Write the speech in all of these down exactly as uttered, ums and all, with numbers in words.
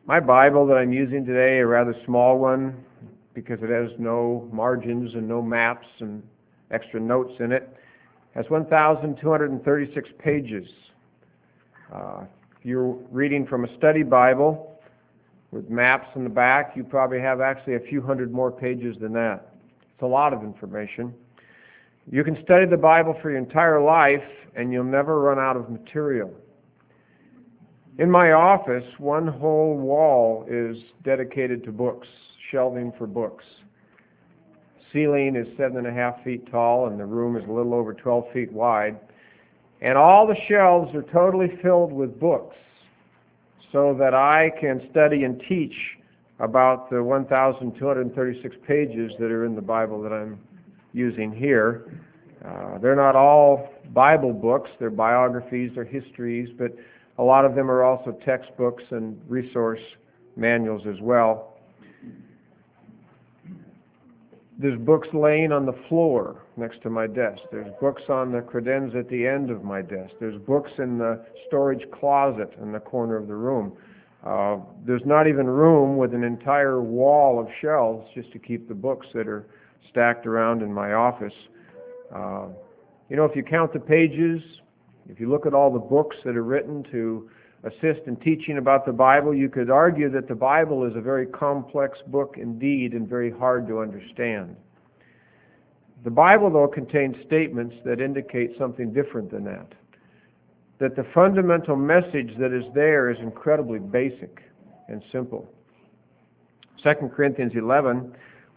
My Bible that I'm using today, a rather small one, because it has no margins and no maps and extra notes in it, has one thousand two hundred thirty-six pages. Uh, if you're reading from a study Bible with maps in the back, you probably have actually a few hundred more pages than that. It's a lot of information. You can study the Bible for your entire life, and you'll never run out of material. In my office, one whole wall is dedicated to books, shelving for books. Ceiling is seven and a half feet tall, and the room is a little over twelve feet wide. And all the shelves are totally filled with books, so that I can study and teach about the one thousand two hundred thirty-six pages that are in the Bible that I'm using here. Uh, they're not all Bible books, they're biographies, they're histories, but a lot of them are also textbooks and resource manuals as well. There's books laying on the floor next to my desk. There's books on the credenza at the end of my desk. There's books in the storage closet in the corner of the room. Uh, there's not even room with an entire wall of shelves just to keep the books that are stacked around in my office. Uh, you know, if you count the pages, if you look at all the books that are written to assist in teaching about the Bible, you could argue that the Bible is a very complex book indeed and very hard to understand. The Bible, though, contains statements that indicate something different than that. That the fundamental message that is there is incredibly basic and simple. Second Corinthians eleven,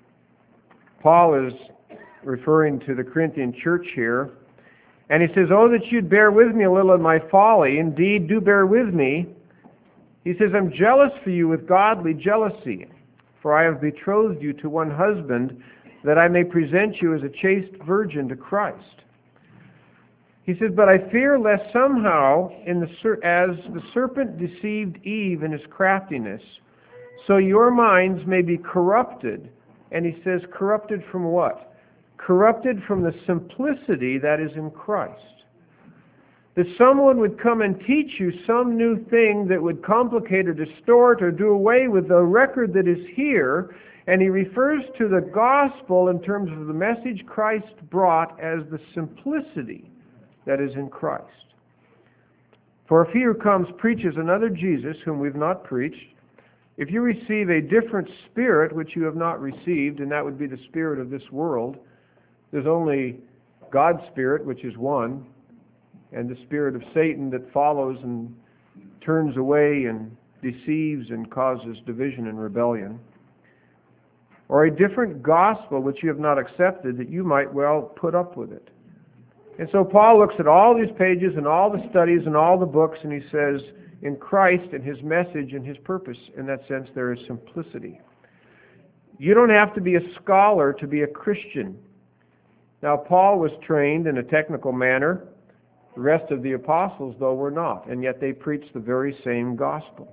Paul is referring to the Corinthian church here, and he says, "Oh, that you'd bear with me a little in my folly. Indeed, do bear with me." He says, "I'm jealous for you with godly jealousy, for I have betrothed you to one husband, that I may present you as a chaste virgin to Christ." He says, "But I fear lest somehow, in the ser- as the serpent deceived Eve in his craftiness, so your minds may be corrupted." And he says, corrupted from what? Corrupted from the simplicity that is in Christ. That someone would come and teach you some new thing that would complicate or distort or do away with the record that is here, and he refers to the gospel in terms of the message Christ brought as the simplicity that is in Christ. For if he who comes preaches another Jesus whom we've not preached, if you receive a different spirit which you have not received, and that would be the spirit of this world, there's only God's Spirit, which is one, and the spirit of Satan that follows and turns away and deceives and causes division and rebellion. Or a different gospel which you have not accepted, that you might well put up with it. And so Paul looks at all these pages and all the studies and all the books, and he says, in Christ and his message and his purpose, in that sense, there is simplicity. You don't have to be a scholar to be a Christian. Now, Paul was trained in a technical manner. The rest of the apostles, though, were not, and yet they preached the very same gospel.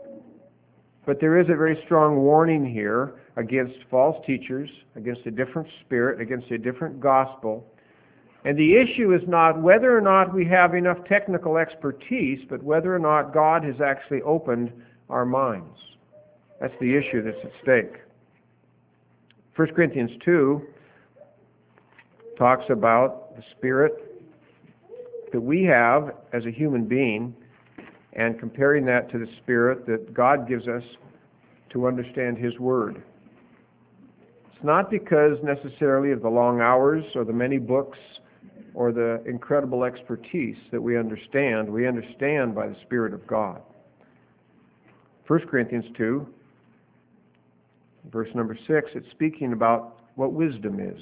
But there is a very strong warning here against false teachers, against a different spirit, against a different gospel. And the issue is not whether or not we have enough technical expertise, but whether or not God has actually opened our minds. That's the issue that's at stake. First Corinthians two talks about the spirit that we have as a human being and comparing that to the spirit that God gives us to understand his word. It's not because necessarily of the long hours or the many books or the incredible expertise that we understand. We understand by the Spirit of God. First Corinthians two, verse number six, it's speaking about what wisdom is.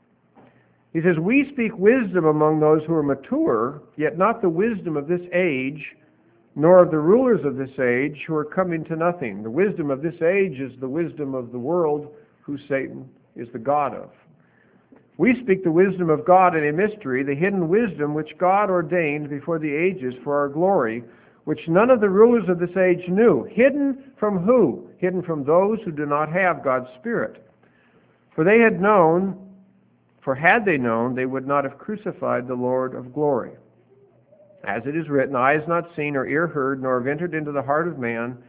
He says, "We speak wisdom among those who are mature, yet not the wisdom of this age, nor of the rulers of this age who are coming to nothing." The wisdom of this age is the wisdom of the world, who Satan is the god of. "We speak the wisdom of God in a mystery, the hidden wisdom which God ordained before the ages for our glory, which none of the rulers of this age knew." Hidden from who? Hidden from those who do not have God's Spirit. For they had known, for had they known, they would not have crucified the Lord of glory. As it is written, "Eye has not seen, nor ear heard, nor have entered into the heart of man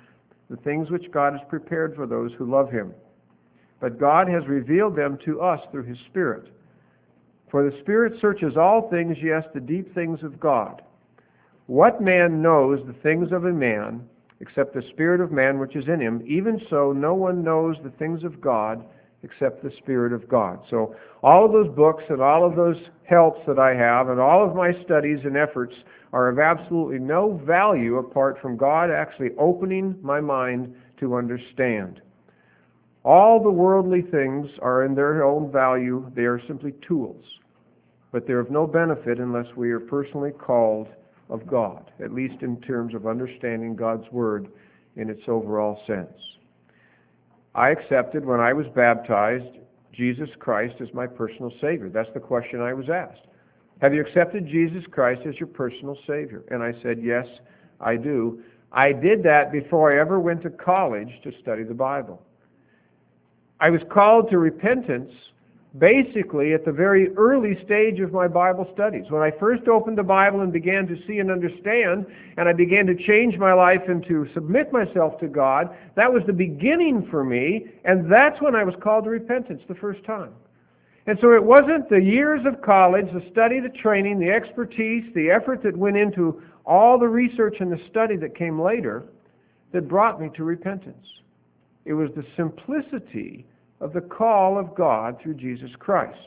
the things which God has prepared for those who love Him. But God has revealed them to us through His Spirit. For the Spirit searches all things, yes, the deep things of God. What man knows the things of a man, except the Spirit of man which is in him? Even so, no one knows the things of God, except the Spirit of God. So all of those books and all of those helps that I have and all of my studies and efforts are of absolutely no value apart from God actually opening my mind to understand. All the worldly things are in their own value. They are simply tools. But they're of no benefit unless we are personally called of God, at least in terms of understanding God's Word in its overall sense. I accepted when I was baptized Jesus Christ as my personal Savior. That's the question I was asked. Have you accepted Jesus Christ as your personal Savior? And I said, yes, I do. I did that before I ever went to college to study the Bible. I was called to repentance basically at the very early stage of my Bible studies. When I first opened the Bible and began to see and understand, and I began to change my life and to submit myself to God, that was the beginning for me, and that's when I was called to repentance the first time. And so it wasn't the years of college, the study, the training, the expertise, the effort that went into all the research and the study that came later that brought me to repentance. It was the simplicity of the call of God through Jesus Christ.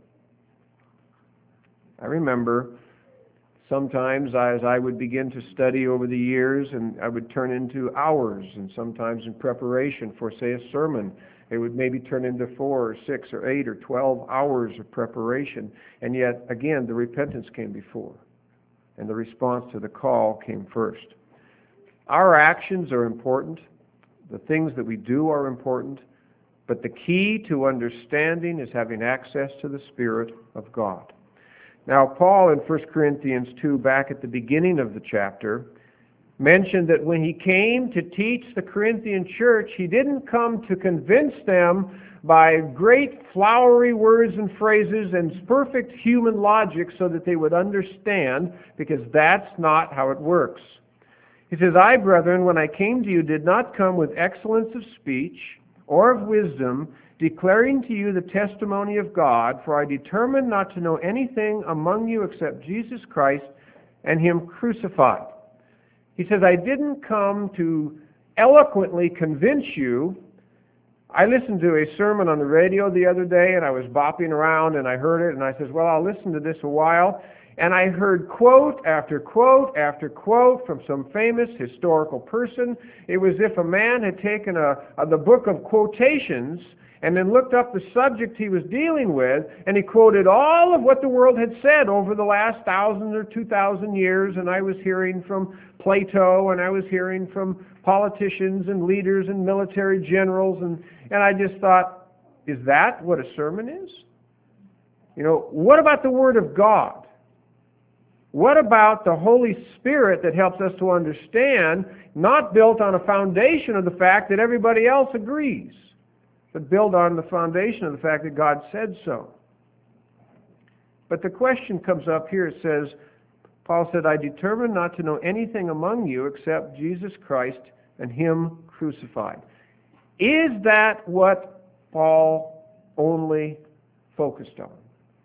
I remember sometimes as I would begin to study over the years, and I would turn into hours, and sometimes in preparation for, say, a sermon, it would maybe turn into four or six or eight or twelve hours of preparation. And yet, again, the repentance came before, and the response to the call came first. Our actions are important. The things that we do are important. But the key to understanding is having access to the Spirit of God. Now, Paul in First Corinthians two, back at the beginning of the chapter, mentioned that when he came to teach the Corinthian church, he didn't come to convince them by great flowery words and phrases and perfect human logic so that they would understand, because that's not how it works. He says, I, brethren, when I came to you, did not come with excellence of speech or of wisdom, declaring to you the testimony of God, for I determined not to know anything among you except Jesus Christ and Him crucified. He says, I didn't come to eloquently convince you. I listened to a sermon on the radio the other day, and I was bopping around, and I heard it, and I said, well, I'll listen to this a while. And I heard quote after quote after quote from some famous historical person. It was as if a man had taken a, a, the book of quotations and then looked up the subject he was dealing with, and he quoted all of what the world had said over the last thousand or two thousand years, and I was hearing from Plato, and I was hearing from politicians and leaders and military generals, and, and I just thought, is that what a sermon is? You know, what about the Word of God? What about the Holy Spirit that helps us to understand, not built on a foundation of the fact that everybody else agrees, but built on the foundation of the fact that God said so? But the question comes up here. It says, Paul said, I determined not to know anything among you except Jesus Christ and Him crucified. Is that what Paul only focused on?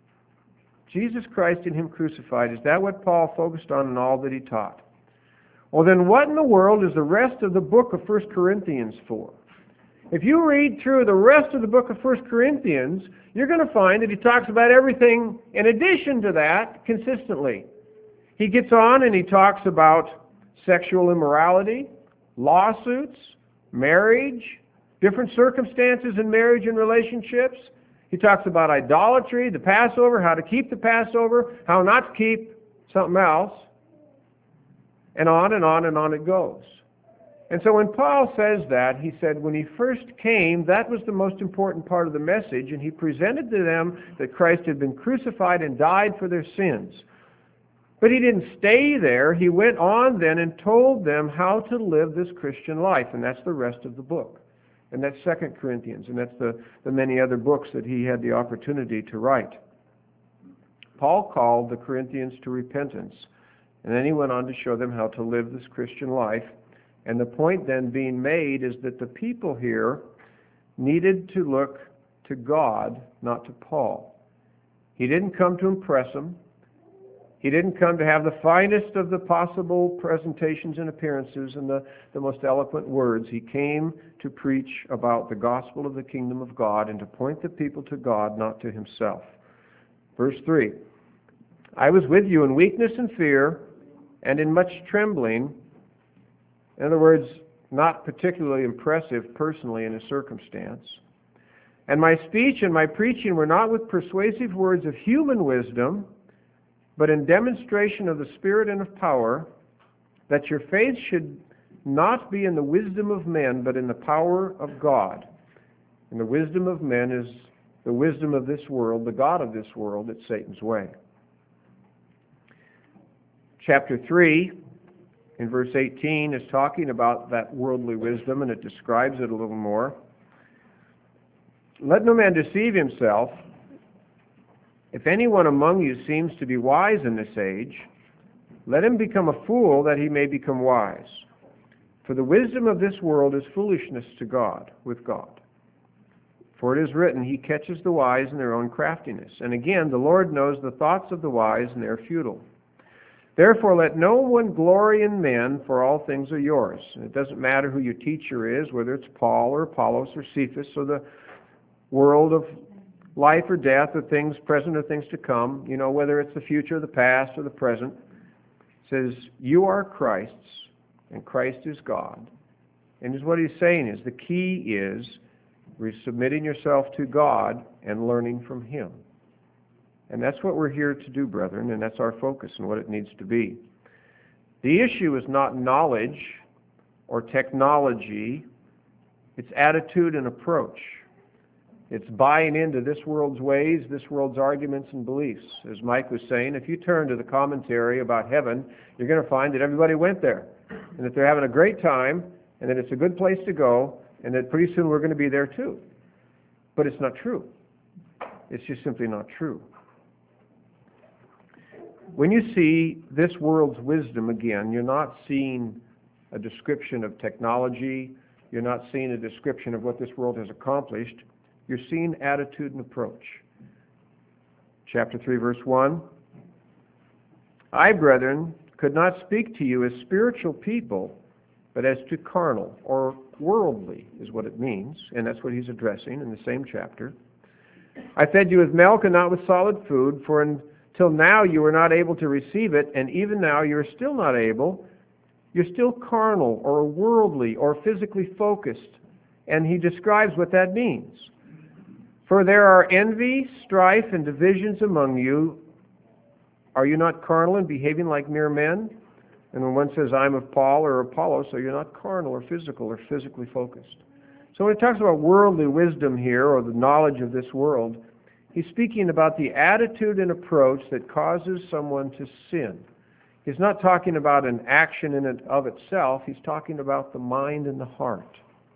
Jesus Christ and Him crucified. Is that what Paul focused on in all that he taught? Well, then what in the world is the rest of the book of First Corinthians for? If you read through the rest of the book of First Corinthians, you're going to find that he talks about everything in addition to that consistently. He gets on and he talks about sexual immorality, lawsuits, marriage, different circumstances in marriage and relationships. He talks about idolatry, the Passover, how to keep the Passover, how not to keep something else, and on and on and on it goes. And so when Paul says that, he said when he first came, that was the most important part of the message, and he presented to them that Christ had been crucified and died for their sins. But he didn't stay there. He went on then and told them how to live this Christian life, and that's the rest of the book. And that's Second Corinthians, and that's the, the many other books that he had the opportunity to write. Paul called the Corinthians to repentance, and then he went on to show them how to live this Christian life And the point then being made is that the people here needed to look to God, not to Paul. He didn't come to impress them. He didn't come to have the finest of the possible presentations and appearances and the, the most eloquent words. He came to preach about the gospel of the kingdom of God and to point the people to God, not to himself. Verse three, I was with you in weakness and fear and in much trembling. In other words, not particularly impressive personally in his circumstance. And my speech and my preaching were not with persuasive words of human wisdom, but in demonstration of the Spirit and of power, that your faith should not be in the wisdom of men, but in the power of God. And the wisdom of men is the wisdom of this world, the God of this world. It's Satan's way. Chapter three, in verse eighteen, is talking about that worldly wisdom, and it describes it a little more. Let no man deceive himself. If anyone among you seems to be wise in this age, let him become a fool that he may become wise. For the wisdom of this world is foolishness to God, with God. For it is written, he catches the wise in their own craftiness. And again, the Lord knows the thoughts of the wise, and they are futile. Therefore let no one glory in men, for all things are yours. And it doesn't matter who your teacher is, whether it's Paul or Apollos or Cephas or the world of life or death or things present or things to come, you know, whether it's the future or the past or the present. It says, you are Christ's, and Christ is God. And is what he's saying is, the key is submitting yourself to God and learning from him. And that's what we're here to do, brethren, and that's our focus and what it needs to be. The issue is not knowledge or technology, it's attitude and approach. It's buying into this world's ways, this world's arguments and beliefs. As Mike was saying, if you turn to the commentary about heaven, you're going to find that everybody went there, and that they're having a great time, and that it's a good place to go, and that pretty soon we're going to be there too. But it's not true. It's just simply not true. When you see this world's wisdom again, you're not seeing a description of technology, you're not seeing a description of what this world has accomplished. You're seeing attitude and approach. Chapter three, verse one. I, brethren, could not speak to you as spiritual people, but as to carnal, or worldly is what it means, and that's what he's addressing in the same chapter. I fed you with milk and not with solid food, for until now you were not able to receive it, and even now you are still not able. You're still carnal, or worldly, or physically focused, and he describes what that means. For there are envy, strife, and divisions among you. Are you not carnal and behaving like mere men? And when one says, I'm of Paul or Apollos, so you're not carnal or physical or physically focused. So when he talks about worldly wisdom here, or the knowledge of this world, he's speaking about the attitude and approach that causes someone to sin. He's not talking about an action in and of itself. He's talking about the mind and the heart.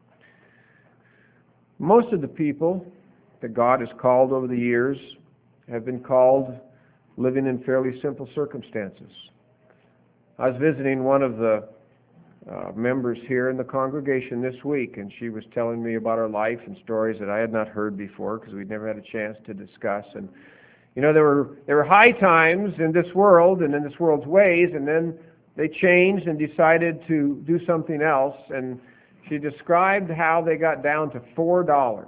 Most of the people that God has called over the years have been called living in fairly simple circumstances. I was visiting one of the uh, members here in the congregation this week, and she was telling me about her life and stories that I had not heard before because we'd never had a chance to discuss. And you know, there were there were high times in this world and in this world's ways, and then they changed and decided to do something else. And she described how they got down to four dollars.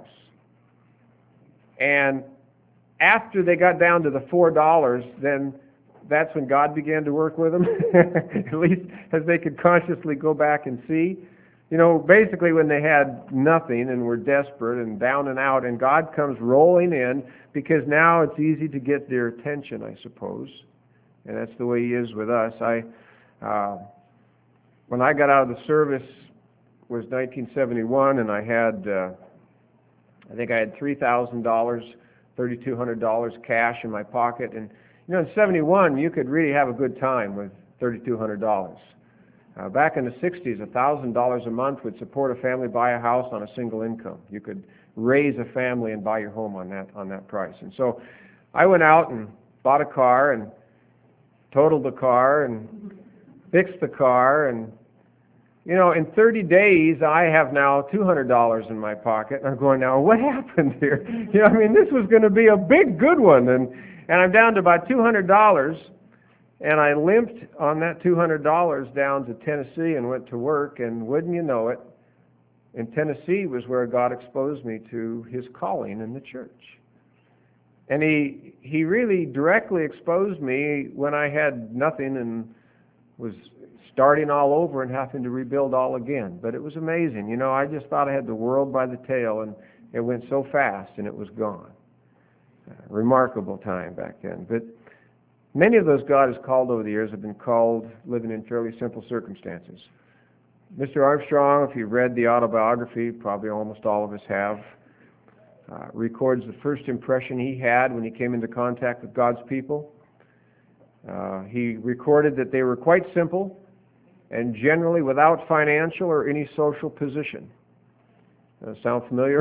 And after they got down to the four dollars, then that's when God began to work with them, at least as they could consciously go back and see. You know, basically when they had nothing and were desperate and down and out, and God comes rolling in, because now it's easy to get their attention, I suppose. And that's the way he is with us. I, uh, when I got out of the service, it was nineteen seventy-one, and I had, uh, I think I had three thousand dollars, three thousand two hundred dollars cash in my pocket. And, you know, in seventy-one, you could really have a good time with three thousand two hundred dollars. Uh, back in the sixties, one thousand dollars a month would support a family, buy a house on a single income. You could raise a family and buy your home on that on that price. And so I went out and bought a car and totaled the car and fixed the car, and You know, in thirty days, I have now two hundred dollars in my pocket. I'm going, now, what happened here? You know, I mean, this was going to be a big, good one. And, and I'm down to about two hundred dollars. And I limped on that two hundred dollars down to Tennessee and went to work. And wouldn't you know it, in Tennessee was where God exposed me to His calling in the church. And He, he really directly exposed me when I had nothing and was starting all over and having to rebuild all again. But it was amazing. You know, I just thought I had the world by the tail, and it went so fast and it was gone. Uh, remarkable time back then. But many of those God has called over the years have been called living in fairly simple circumstances. Mister Armstrong, if you've read the autobiography, probably almost all of us have, uh, records the first impression he had when he came into contact with God's people. Uh, he recorded that they were quite simple and generally without financial or any social position. Does that sound familiar?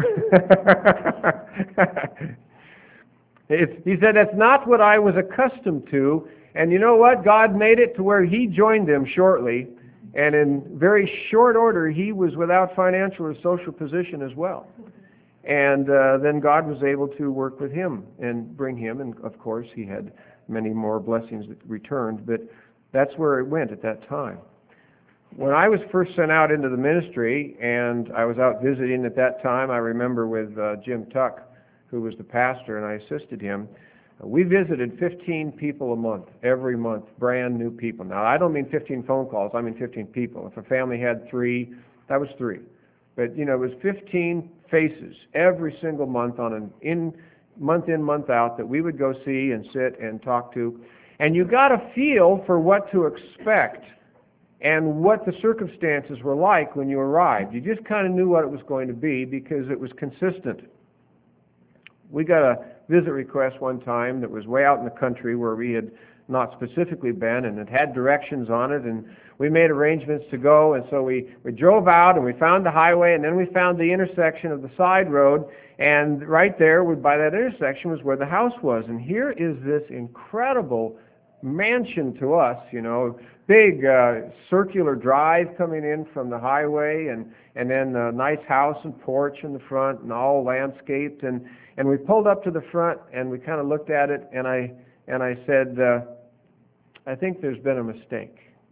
It's, he said, that's not what I was accustomed to. And you know what? God made it to where He joined them shortly. And in very short order, he was without financial or social position as well. And uh, then God was able to work with him and bring him. And of course, he had many more blessings that returned. But that's where it went at that time. When I was first sent out into the ministry, and I was out visiting at that time, I remember with uh, Jim Tuck, who was the pastor, and I assisted him. We visited fifteen people a month, every month, brand new people. Now, I don't mean fifteen phone calls, I mean fifteen people. If a family had three, that was three. But, you know, it was fifteen faces every single month on an in, month in, month out that we would go see and sit and talk to. And you got a feel for what to expect and what the circumstances were like when you arrived. You just kind of knew what it was going to be because it was consistent. We got a visit request one time that was way out in the country where we had not specifically been, and it had directions on it, and we made arrangements to go, and so we, we drove out and we found the highway, and then we found the intersection of the side road, and right there by that intersection was where the house was. And here is this incredible mansion to us, you know, big uh, circular drive coming in from the highway, and, and then a nice house and porch in the front and all landscaped. And, and we pulled up to the front and we kind of looked at it, and I, and I said, uh, I think there's been a mistake.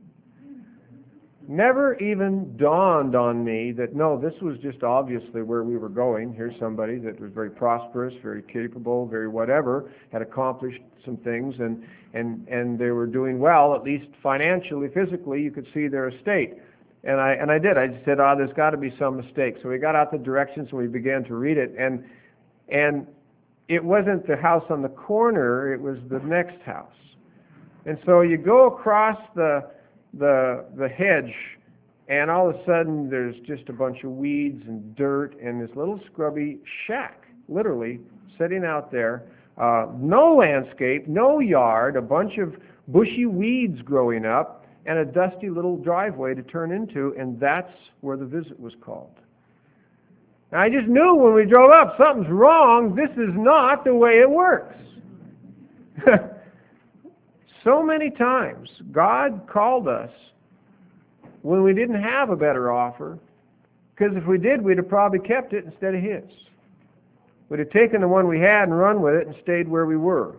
Never even dawned on me that, no, this was just obviously where we were going. Here's somebody that was very prosperous, very capable, very whatever, had accomplished some things, and, and, and they were doing well, at least financially, physically, you could see their estate. And I, and I did. I just said, oh, there's got to be some mistake. So we got out the directions and we began to read it, and, and it wasn't the house on the corner, it was the next house. And so you go across the the the hedge, and all of a sudden there's just a bunch of weeds and dirt and this little scrubby shack, literally sitting out there. Uh, no landscape, no yard, a bunch of bushy weeds growing up, and a dusty little driveway to turn into, and that's where the visit was called. And I just knew when we drove up, something's wrong. This is not the way it works. So many times, God called us when we didn't have a better offer, because if we did, we'd have probably kept it instead of His. We'd have taken the one we had and run with it and stayed where we were.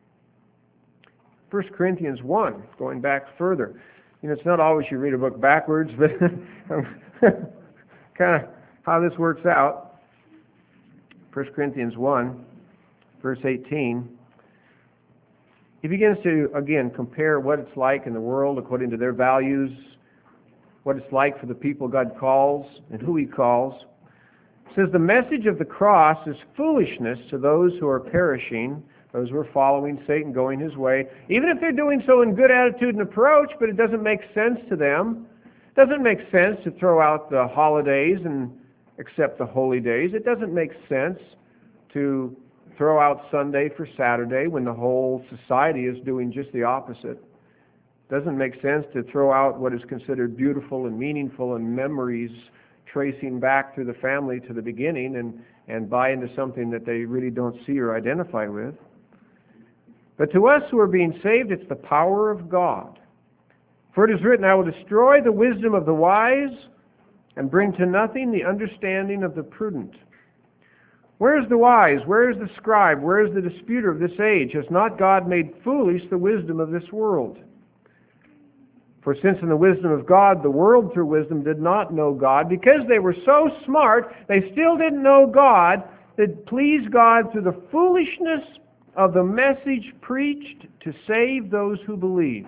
First Corinthians one, going back further. You know, it's not always you read a book backwards, but kind of how this works out. First Corinthians one, verse eighteen. He begins to, again, compare what it's like in the world according to their values, what it's like for the people God calls and who He calls. It says, the message of the cross is foolishness to those who are perishing, those who are following Satan, going his way, even if they're doing so in good attitude and approach, but it doesn't make sense to them. It doesn't make sense to throw out the holidays and accept the holy days. It doesn't make sense to throw out Sunday for Saturday when the whole society is doing just the opposite. It doesn't make sense to throw out what is considered beautiful and meaningful and memories tracing back through the family to the beginning and, and buy into something that they really don't see or identify with. But to us who are being saved, it's the power of God. For it is written, I will destroy the wisdom of the wise and bring to nothing the understanding of the prudent. Where is the wise? Where is the scribe? Where is the disputer of this age? Has not God made foolish the wisdom of this world? For since in the wisdom of God, the world through wisdom did not know God, because they were so smart, they still didn't know God, that pleased God through the foolishness of the message preached to save those who believe.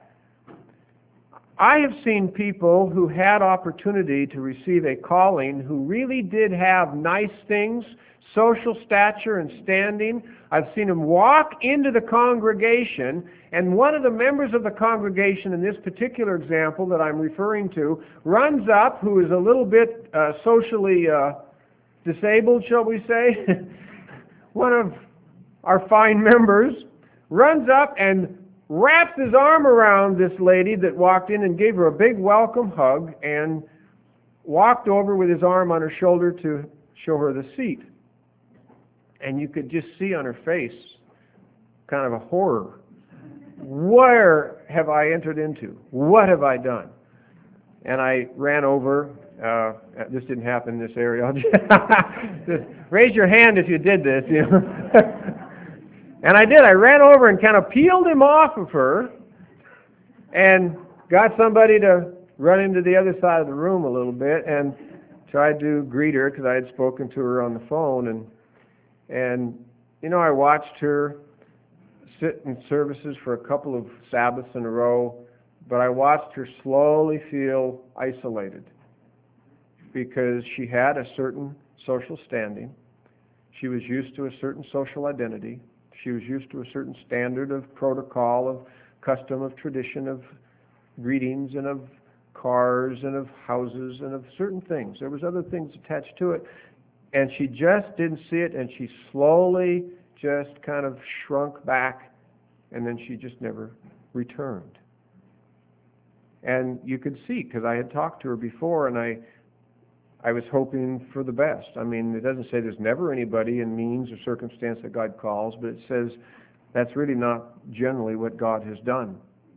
I have seen people who had opportunity to receive a calling who really did have nice things, social stature and standing. I've seen them walk into the congregation, and one of the members of the congregation in this particular example that I'm referring to runs up, who is a little bit uh, socially uh, disabled, shall we say, one of our fine members, runs up and wraps his arm around this lady that walked in and gave her a big welcome hug and walked over with his arm on her shoulder to show her the seat. And you could just see on her face kind of a horror. Where have I entered into? What have I done? And I ran over. Uh, this didn't happen in this area. I'll just, just raise your hand if you did this. You know? And I did. I ran over and kind of peeled him off of her and got somebody to run into the other side of the room a little bit and tried to greet her because I had spoken to her on the phone. And, and you know, I watched her sit in services for a couple of Sabbaths in a row, but I watched her slowly feel isolated because she had a certain social standing. She was used to a certain social identity. She was used to a certain standard of protocol, of custom, of tradition, of greetings, and of cars, and of houses, and of certain things. There was other things attached to it. And she just didn't see it, and she slowly just kind of shrunk back, and then she just never returned. And you could see, because I had talked to her before, and I I was hoping for the best. I mean, it doesn't say there's never anybody in means or circumstance that God calls, but it says that's really not generally what God has done.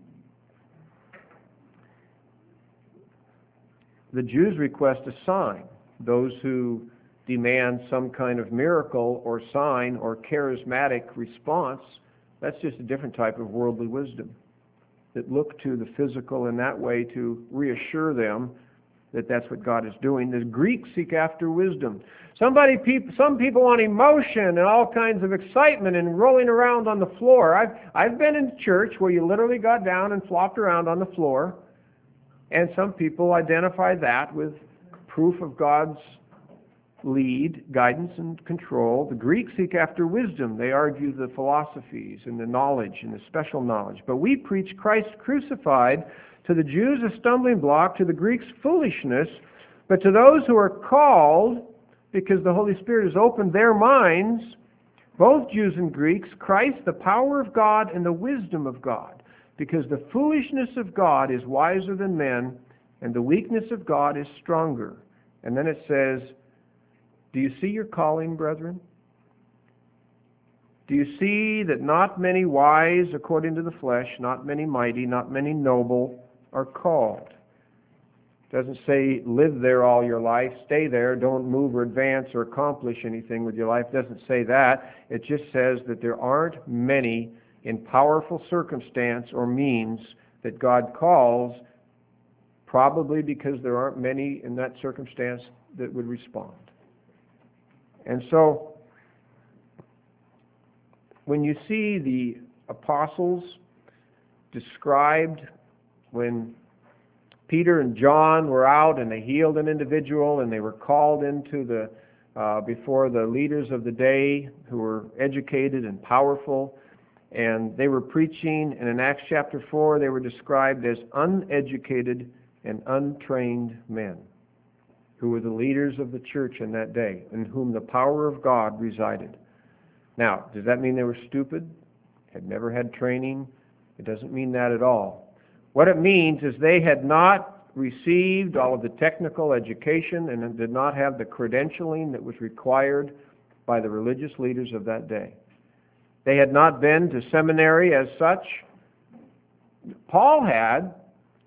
The Jews request a sign. Those who demand some kind of miracle or sign or charismatic response, that's just a different type of worldly wisdom that look to the physical in that way to reassure them that that's what God is doing. The Greeks seek after wisdom. Somebody, some people want emotion and all kinds of excitement and rolling around on the floor. I've, I've been in church where you literally got down and flopped around on the floor, and some people identify that with proof of God's lead, guidance, and control. The Greeks seek after wisdom. They argue the philosophies and the knowledge and the special knowledge. But we preach Christ crucified, to the Jews a stumbling block, to the Greeks foolishness, but to those who are called, because the Holy Spirit has opened their minds, both Jews and Greeks, Christ, the power of God and the wisdom of God, because the foolishness of God is wiser than men, and the weakness of God is stronger. And then it says, do you see your calling, brethren? Do you see that not many wise according to the flesh, not many mighty, not many noble are called? It doesn't say live there all your life, stay there, don't move or advance or accomplish anything with your life. It doesn't say that. It just says that there aren't many in powerful circumstance or means that God calls, probably because there aren't many in that circumstance that would respond. And so, when you see the apostles described when Peter and John were out and they healed an individual and they were called into the uh, before the leaders of the day who were educated and powerful, and they were preaching, and in Acts chapter four they were described as uneducated and untrained men who were the leaders of the church in that day, in whom the power of God resided. Now, does that mean they were stupid, had never had training? It doesn't mean that at all. What it means is they had not received all of the technical education and did not have the credentialing that was required by the religious leaders of that day. They had not been to seminary as such. Paul had,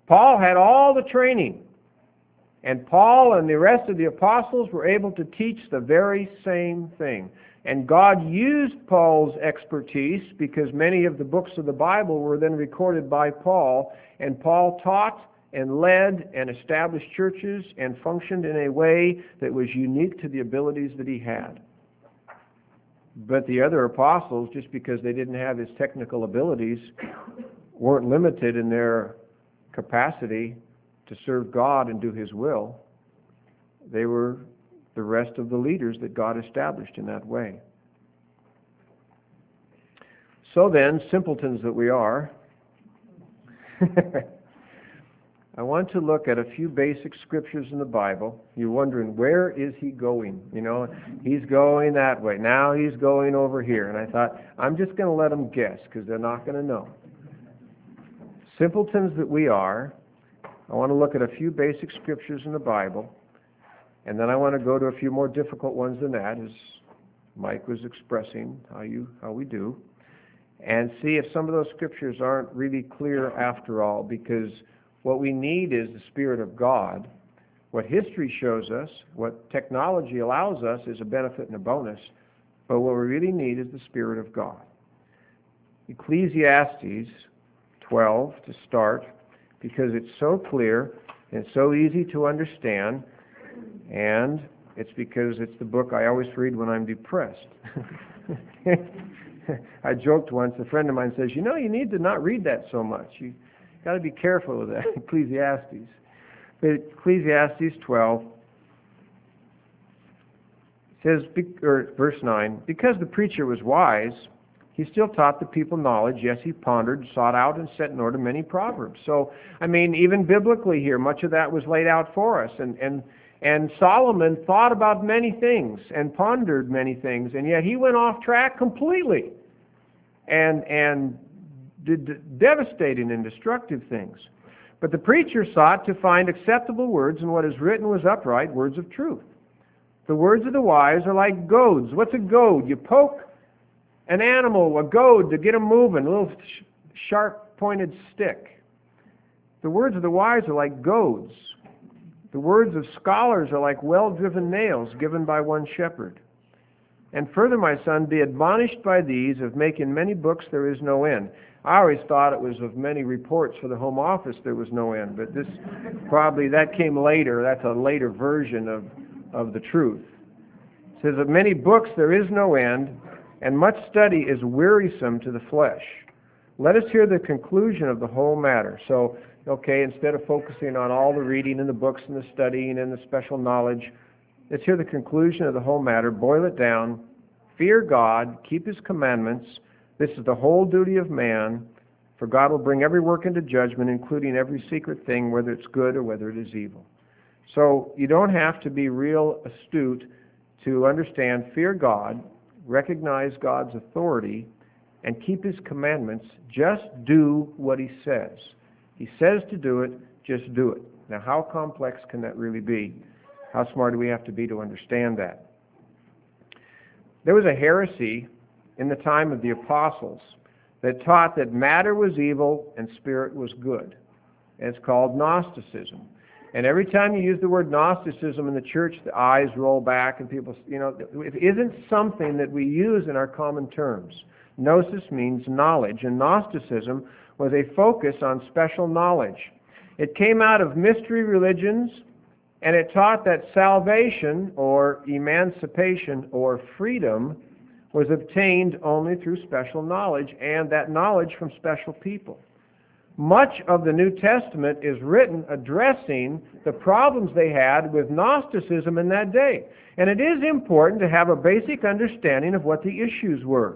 Paul had all the training, and Paul and the rest of the apostles were able to teach the very same thing. And God used Paul's expertise because many of the books of the Bible were then recorded by Paul, and Paul taught and led and established churches and functioned in a way that was unique to the abilities that he had. But the other apostles, just because they didn't have his technical abilities, weren't limited in their capacity to serve God and do his will. They were the rest of the leaders that God established in that way. So then, simpletons that we are, I want to look at a few basic scriptures in the Bible. You're wondering, where is he going? You know, he's going that way. Now he's going over here. And I thought, I'm just going to let them guess because they're not going to know. Simpletons that we are, I want to look at a few basic scriptures in the Bible. And then I want to go to a few more difficult ones than that, as Mike was expressing how you how we do, and see if some of those scriptures aren't really clear after all, because what we need is the Spirit of God. What history shows us, what technology allows us, is a benefit and a bonus, but what we really need is the Spirit of God. Ecclesiastes twelve to start, because it's so clear and so easy to understand, and it's because it's the book I always read when I'm depressed. I joked once, a friend of mine says, you know, you need to not read that so much. You got to be careful of that, Ecclesiastes. But Ecclesiastes twelve says, or verse nine, because the preacher was wise, he still taught the people knowledge. Yes, he pondered, sought out, and set in order many proverbs. So, I mean, even biblically here, much of that was laid out for us. And, and, and Solomon thought about many things and pondered many things, and yet he went off track completely and, and did devastating and destructive things. But the preacher sought to find acceptable words, and what is written was upright, words of truth. The words of the wise are like goads. What's a goad? You poke an animal, a goad, to get him moving, a little sh- sharp-pointed stick. The words of the wise are like goads. The words of scholars are like well-driven nails given by one shepherd. And further, my son, be admonished by these, of making many books there is no end. I always thought it was of many reports for the home office there was no end, but this probably, that came later. That's a later version of, of the truth. It says, of many books there is no end, and much study is wearisome to the flesh. Let us hear the conclusion of the whole matter. So, okay, instead of focusing on all the reading and the books and the studying and the special knowledge, let's hear the conclusion of the whole matter. Boil it down. Fear God, keep his commandments. This is the whole duty of man, for God will bring every work into judgment, including every secret thing, whether it's good or whether it is evil. So you don't have to be real astute to understand fear God, recognize God's authority, and keep his commandments. Just do what he says. He says to do it, just do it. Now, how complex can that really be? How smart do we have to be to understand that? There was a heresy in the time of the apostles that taught that matter was evil and spirit was good. And it's called Gnosticism. And every time you use the word Gnosticism in the church, the eyes roll back and people, you know, it isn't something that we use in our common terms. Gnosis means knowledge, and Gnosticism was a focus on special knowledge. It came out of mystery religions, and it taught that salvation or emancipation or freedom was obtained only through special knowledge, and that knowledge from special people. Much of the New Testament is written addressing the problems they had with Gnosticism in that day. And it is important to have a basic understanding of what the issues were.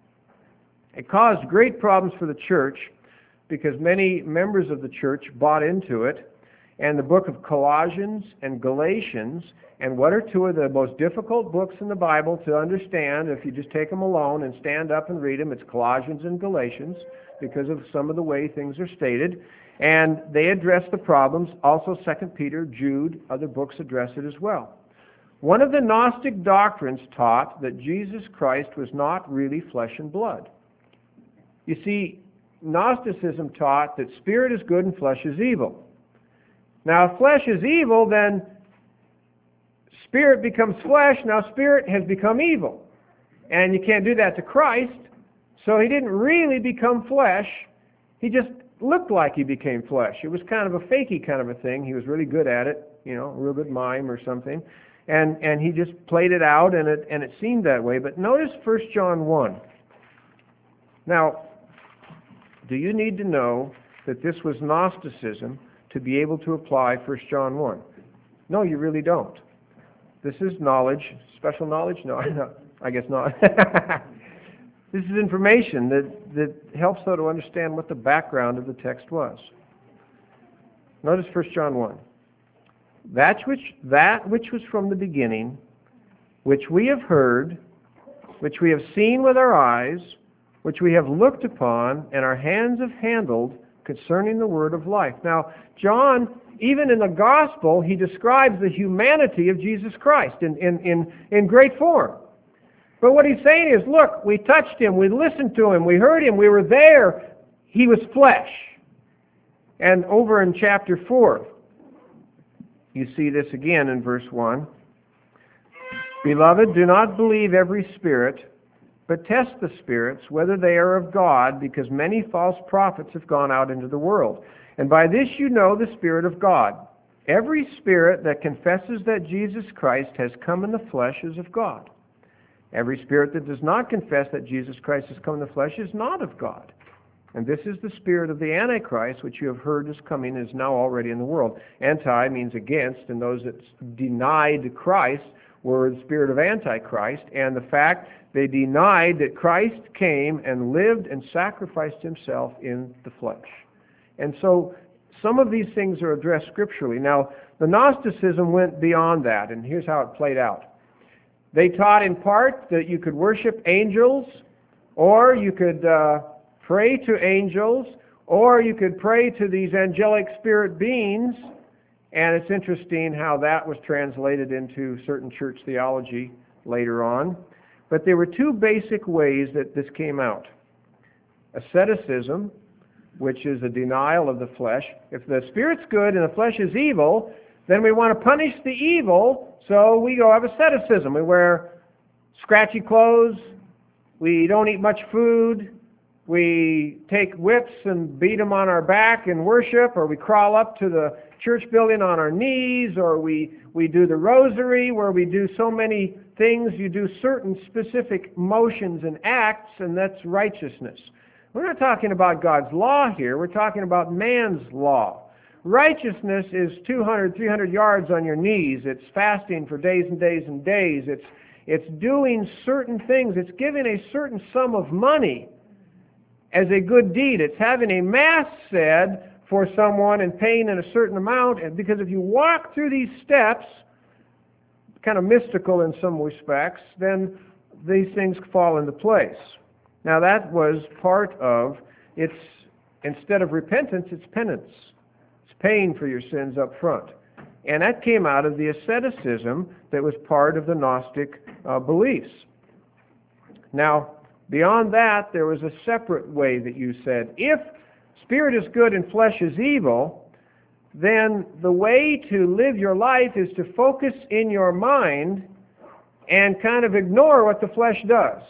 It caused great problems for the church because many members of the church bought into it. And the book of Colossians and Galatians, and what are two of the most difficult books in the Bible to understand if you just take them alone and stand up and read them, it's Colossians and Galatians, because of some of the way things are stated. And they address the problems. Also, Second Peter, Jude, other books address it as well. One of the Gnostic doctrines taught that Jesus Christ was not really flesh and blood. You see, Gnosticism taught that spirit is good and flesh is evil. Now, if flesh is evil, then spirit becomes flesh. Now, spirit has become evil. And you can't do that to Christ. So he didn't really become flesh. He just looked like he became flesh. It was kind of a fakey kind of a thing. He was really good at it, you know, a real good mime or something. And and he just played it out, and it and it seemed that way. But notice First John one. Now, do you need to know that this was Gnosticism to be able to apply First John one? No, you really don't. This is knowledge, special knowledge? No, no I guess not. This is information that, that helps, though, to understand what the background of the text was. Notice First John one. That which, that which was from the beginning, which we have heard, which we have seen with our eyes, which we have looked upon, and our hands have handled concerning the word of life. Now, John, even in the gospel, he describes the humanity of Jesus Christ in, in, in, in great form. But what he's saying is, look, we touched him, we listened to him, we heard him, we were there. He was flesh. And over in chapter four, you see this again in verse one. Beloved, do not believe every spirit, but test the spirits, whether they are of God, because many false prophets have gone out into the world. And by this you know the Spirit of God. Every spirit that confesses that Jesus Christ has come in the flesh is of God. Every spirit that does not confess that Jesus Christ has come in the flesh is not of God. And this is the spirit of the Antichrist, which you have heard is coming, is now already in the world. Anti means against, and those that denied Christ were the spirit of Antichrist, and the fact they denied that Christ came and lived and sacrificed himself in the flesh. And so some of these things are addressed scripturally. Now, the Gnosticism went beyond that, and here's how it played out. They taught in part that you could worship angels, or you could uh, pray to angels, or you could pray to these angelic spirit beings. And it's interesting how that was translated into certain church theology later on. But there were two basic ways that this came out. Asceticism, which is a denial of the flesh. If the spirit's good and the flesh is evil, then we want to punish the evil, so we go have asceticism. We wear scratchy clothes, we don't eat much food, we take whips and beat them on our back and worship, or we crawl up to the church building on our knees, or we, we do the rosary, where we do so many things. You do certain specific motions and acts, and that's righteousness. We're not talking about God's law here. We're talking about man's law. Righteousness is two hundred, three hundred yards on your knees. It's fasting for days and days and days. It's, it's doing certain things. It's giving a certain sum of money as a good deed. It's having a mass said for someone and paying in a certain amount. And because if you walk through these steps, kind of mystical in some respects, then these things fall into place. Now that was part of, it's, instead of repentance, it's penance. It's paying for your sins up front. And that came out of the asceticism that was part of the Gnostic uh, beliefs. Now, beyond that, there was a separate way that you said, if spirit is good and flesh is evil, then the way to live your life is to focus in your mind and kind of ignore what the flesh does.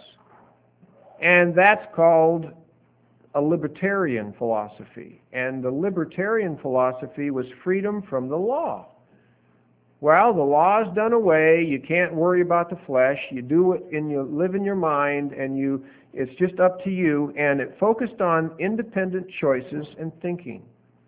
And that's called a libertarian philosophy. And the libertarian philosophy was freedom from the law. Well, the law is done away. You can't worry about the flesh. You do it and you live in your mind, and you it's just up to you. And it focused on independent choices and thinking.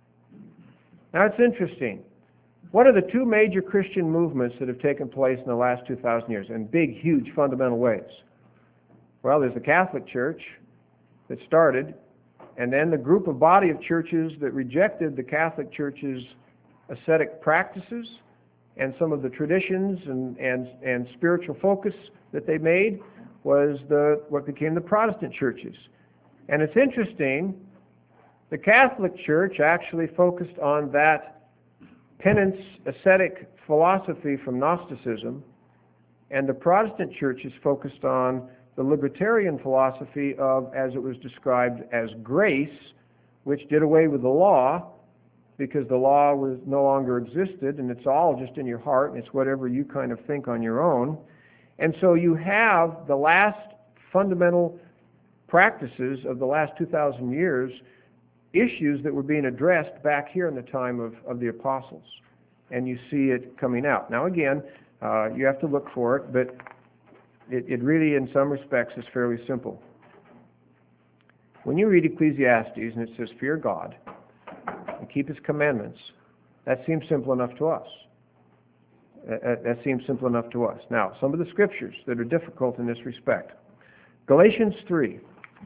Now, it's interesting. What are the two major Christian movements that have taken place in the last two thousand years in big, huge, fundamental ways? Well, there's the Catholic Church that started, and then the group of body of churches that rejected the Catholic Church's ascetic practices and some of the traditions and, and, and spiritual focus that they made was the what became the Protestant churches. And it's interesting, the Catholic Church actually focused on that penance ascetic philosophy from Gnosticism, and the Protestant churches focused on the libertarian philosophy of, as it was described, as grace, which did away with the law, because the law was no longer existed, and it's all just in your heart, and it's whatever you kind of think on your own. And so you have the last fundamental practices of the last two thousand years, issues that were being addressed back here in the time of, of the apostles. And you see it coming out. Now again, uh, you have to look for it, but it, it really, in some respects, is fairly simple. When you read Ecclesiastes and it says, fear God and keep His commandments, that seems simple enough to us. That, that seems simple enough to us. Now, some of the scriptures that are difficult in this respect. Galatians three.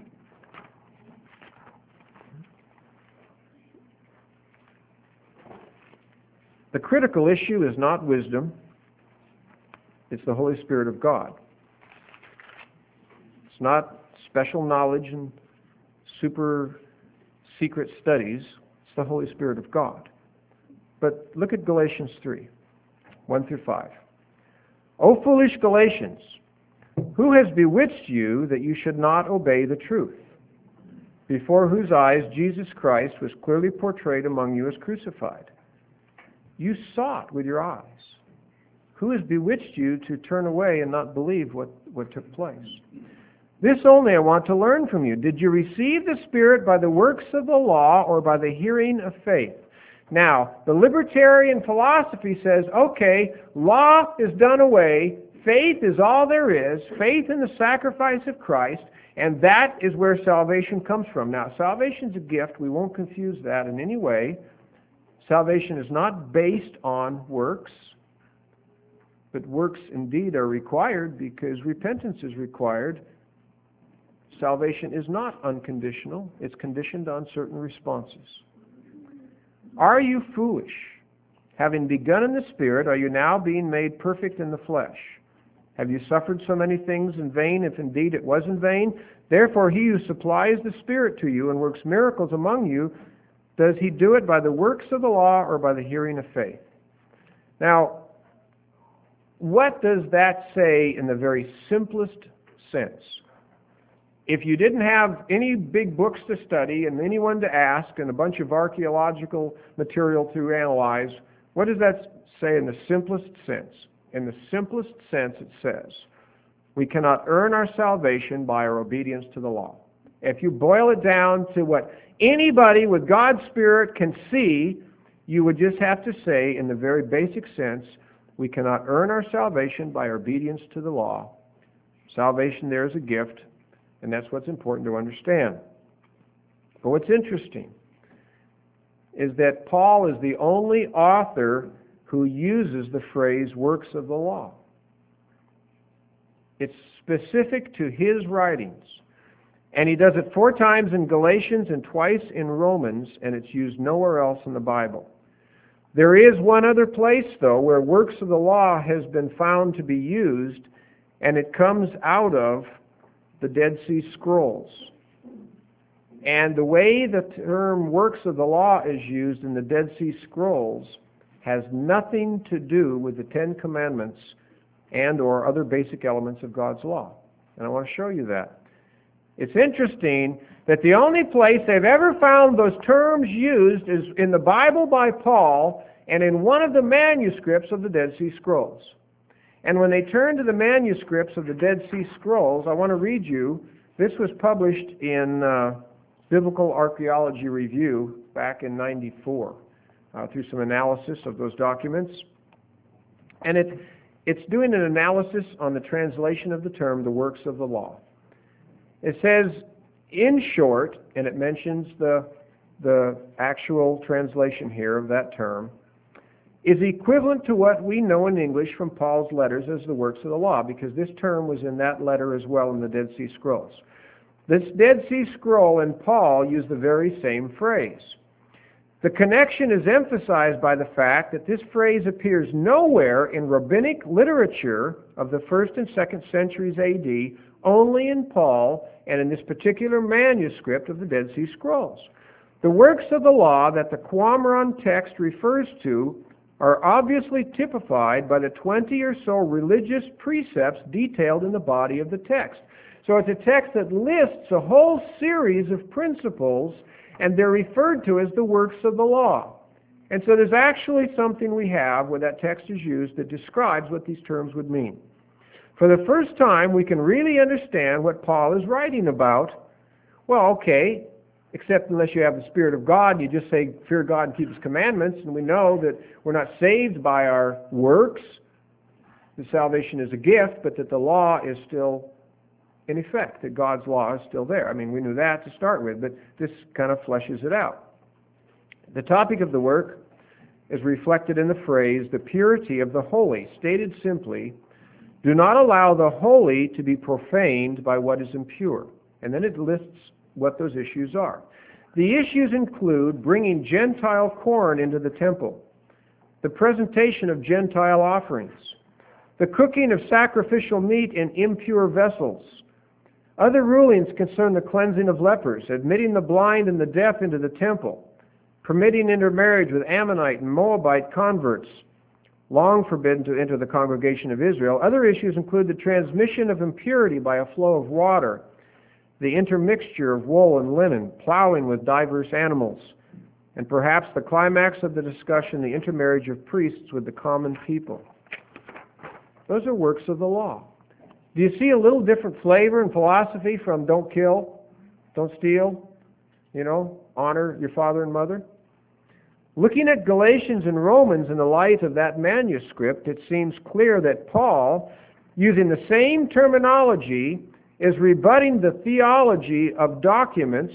The critical issue is not wisdom, it's the Holy Spirit of God. It's not special knowledge and super secret studies, it's the Holy Spirit of God. But look at Galatians three, one through five. O foolish Galatians, who has bewitched you that you should not obey the truth, before whose eyes Jesus Christ was clearly portrayed among you as crucified? You saw it with your eyes. Who has bewitched you to turn away and not believe what, what took place? This only I want to learn from you. Did you receive the Spirit by the works of the law or by the hearing of faith? Now, the libertarian philosophy says, okay, law is done away, faith is all there is, faith in the sacrifice of Christ, and that is where salvation comes from. Now, salvation is a gift. We won't confuse that in any way. Salvation is not based on works, but works indeed are required because repentance is required. Salvation is not unconditional. It's conditioned on certain responses. Are you foolish? Having begun in the Spirit, are you now being made perfect in the flesh? Have you suffered so many things in vain, if indeed it was in vain? Therefore he who supplies the Spirit to you and works miracles among you, does he do it by the works of the law or by the hearing of faith? Now, what does that say in the very simplest sense? If you didn't have any big books to study and anyone to ask and a bunch of archaeological material to analyze, what does that say in the simplest sense? In the simplest sense, it says, we cannot earn our salvation by our obedience to the law. If you boil it down to what anybody with God's Spirit can see, you would just have to say, in the very basic sense, we cannot earn our salvation by obedience to the law. Salvation there is a gift, and that's what's important to understand. But what's interesting is that Paul is the only author who uses the phrase works of the law. It's specific to his writings. And he does it four times in Galatians and twice in Romans, and it's used nowhere else in the Bible. There is one other place, though, where works of the law has been found to be used, and it comes out of the Dead Sea Scrolls. And the way the term works of the law is used in the Dead Sea Scrolls has nothing to do with the Ten Commandments and or other basic elements of God's law. And I want to show you that. It's interesting that the only place they've ever found those terms used is in the Bible by Paul and in one of the manuscripts of the Dead Sea Scrolls. And when they turn to the manuscripts of the Dead Sea Scrolls, I want to read you, this was published in uh, Biblical Archaeology Review back in ninety-four, uh, through some analysis of those documents. And it, it's doing an analysis on the translation of the term, the works of the law. It says, in short, and it mentions the, the actual translation here of that term, is equivalent to what we know in English from Paul's letters as the works of the law, because this term was in that letter as well in the Dead Sea Scrolls. This Dead Sea Scroll and Paul use the very same phrase. The connection is emphasized by the fact that this phrase appears nowhere in rabbinic literature of the first and second centuries A D, only in Paul and in this particular manuscript of the Dead Sea Scrolls. The works of the law that the Qumran text refers to are obviously typified by the twenty or so religious precepts detailed in the body of the text. So it's a text that lists a whole series of principles, and they're referred to as the works of the law. And so there's actually something we have where that text is used that describes what these terms would mean. For the first time, we can really understand what Paul is writing about. Well, okay, except unless you have the Spirit of God, you just say, fear God and keep His commandments, and we know that we're not saved by our works. The salvation is a gift, but that the law is still in effect, that God's law is still there. I mean, we knew that to start with, but this kind of fleshes it out. The topic of the work is reflected in the phrase, the purity of the holy. Stated simply, do not allow the holy to be profaned by what is impure. And then it lists what those issues are. The issues include bringing Gentile corn into the temple, the presentation of Gentile offerings, the cooking of sacrificial meat in impure vessels. Other rulings concern the cleansing of lepers, admitting the blind and the deaf into the temple, permitting intermarriage with Ammonite and Moabite converts, long forbidden to enter the congregation of Israel. Other issues include the transmission of impurity by a flow of water, the intermixture of wool and linen, plowing with diverse animals, and perhaps the climax of the discussion, the intermarriage of priests with the common people. Those are works of the law. Do you see a little different flavor and philosophy from don't kill, don't steal, you know, honor your father and mother? Looking at Galatians and Romans in the light of that manuscript, it seems clear that Paul, using the same terminology, is rebutting the theology of documents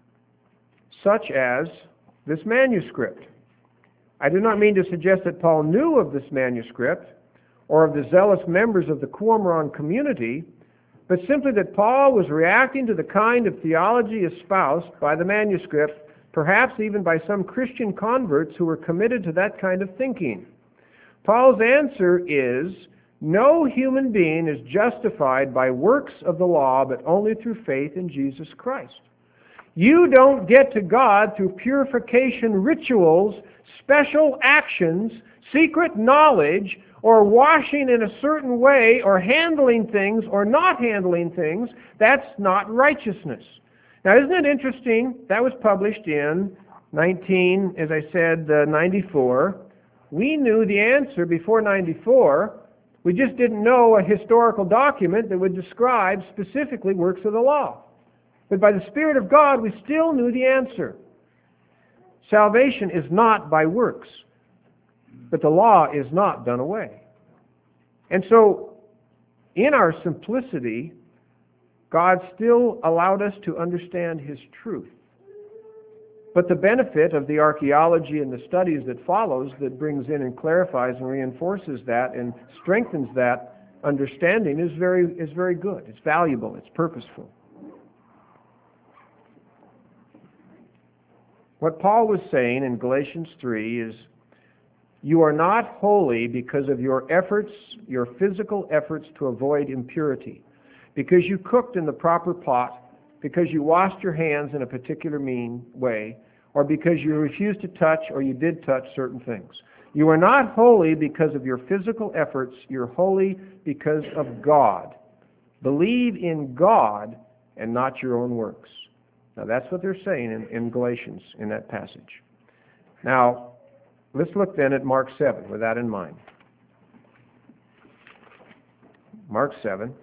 such as this manuscript. I do not mean to suggest that Paul knew of this manuscript or of the zealous members of the Qumran community, but simply that Paul was reacting to the kind of theology espoused by the manuscript, perhaps even by some Christian converts who were committed to that kind of thinking. Paul's answer is, no human being is justified by works of the law, but only through faith in Jesus Christ. You don't get to God through purification rituals, special actions, secret knowledge, or washing in a certain way, or handling things, or not handling things. That's not righteousness. Now, isn't it interesting? That was published in nineteen, as I said, uh, ninety-four. We knew the answer before ninety-four. We just didn't know a historical document that would describe specifically works of the law. But by the Spirit of God, we still knew the answer. Salvation is not by works, but the law is not done away. And so, in our simplicity, God still allowed us to understand His truth. But the benefit of the archaeology and the studies that follows, that brings in and clarifies and reinforces that and strengthens that understanding, is very, is very good. It's valuable. It's purposeful. What Paul was saying in Galatians three is, you are not holy because of your efforts, your physical efforts to avoid impurity, because you cooked in the proper pot, because you washed your hands in a particular mean way, or because you refused to touch or you did touch certain things. You are not holy because of your physical efforts. You're holy because of God. Believe in God and not your own works. Now that's what they're saying in, in Galatians, in that passage. Now, let's look then at Mark seven with that in mind. Mark seven.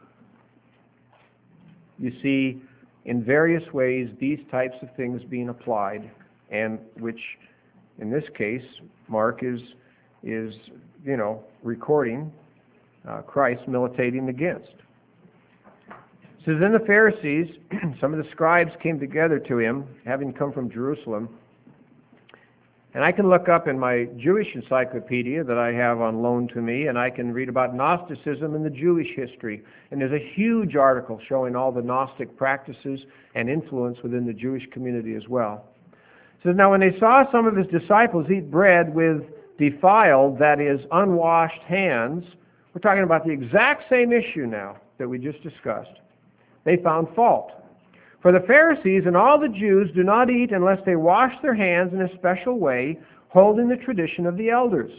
You see in various ways these types of things being applied, and which in this case Mark is, is you know, recording uh, Christ militating against. It says, then the Pharisees, some of the scribes came together to him, having come from Jerusalem. And I can look up in my Jewish encyclopedia that I have on loan to me, and I can read about Gnosticism and the Jewish history. And there's a huge article showing all the Gnostic practices and influence within the Jewish community as well. It says, now when they saw some of his disciples eat bread with defiled, that is, unwashed hands, we're talking about the exact same issue now that we just discussed, they found fault. For the Pharisees and all the Jews do not eat unless they wash their hands in a special way, holding the tradition of the elders.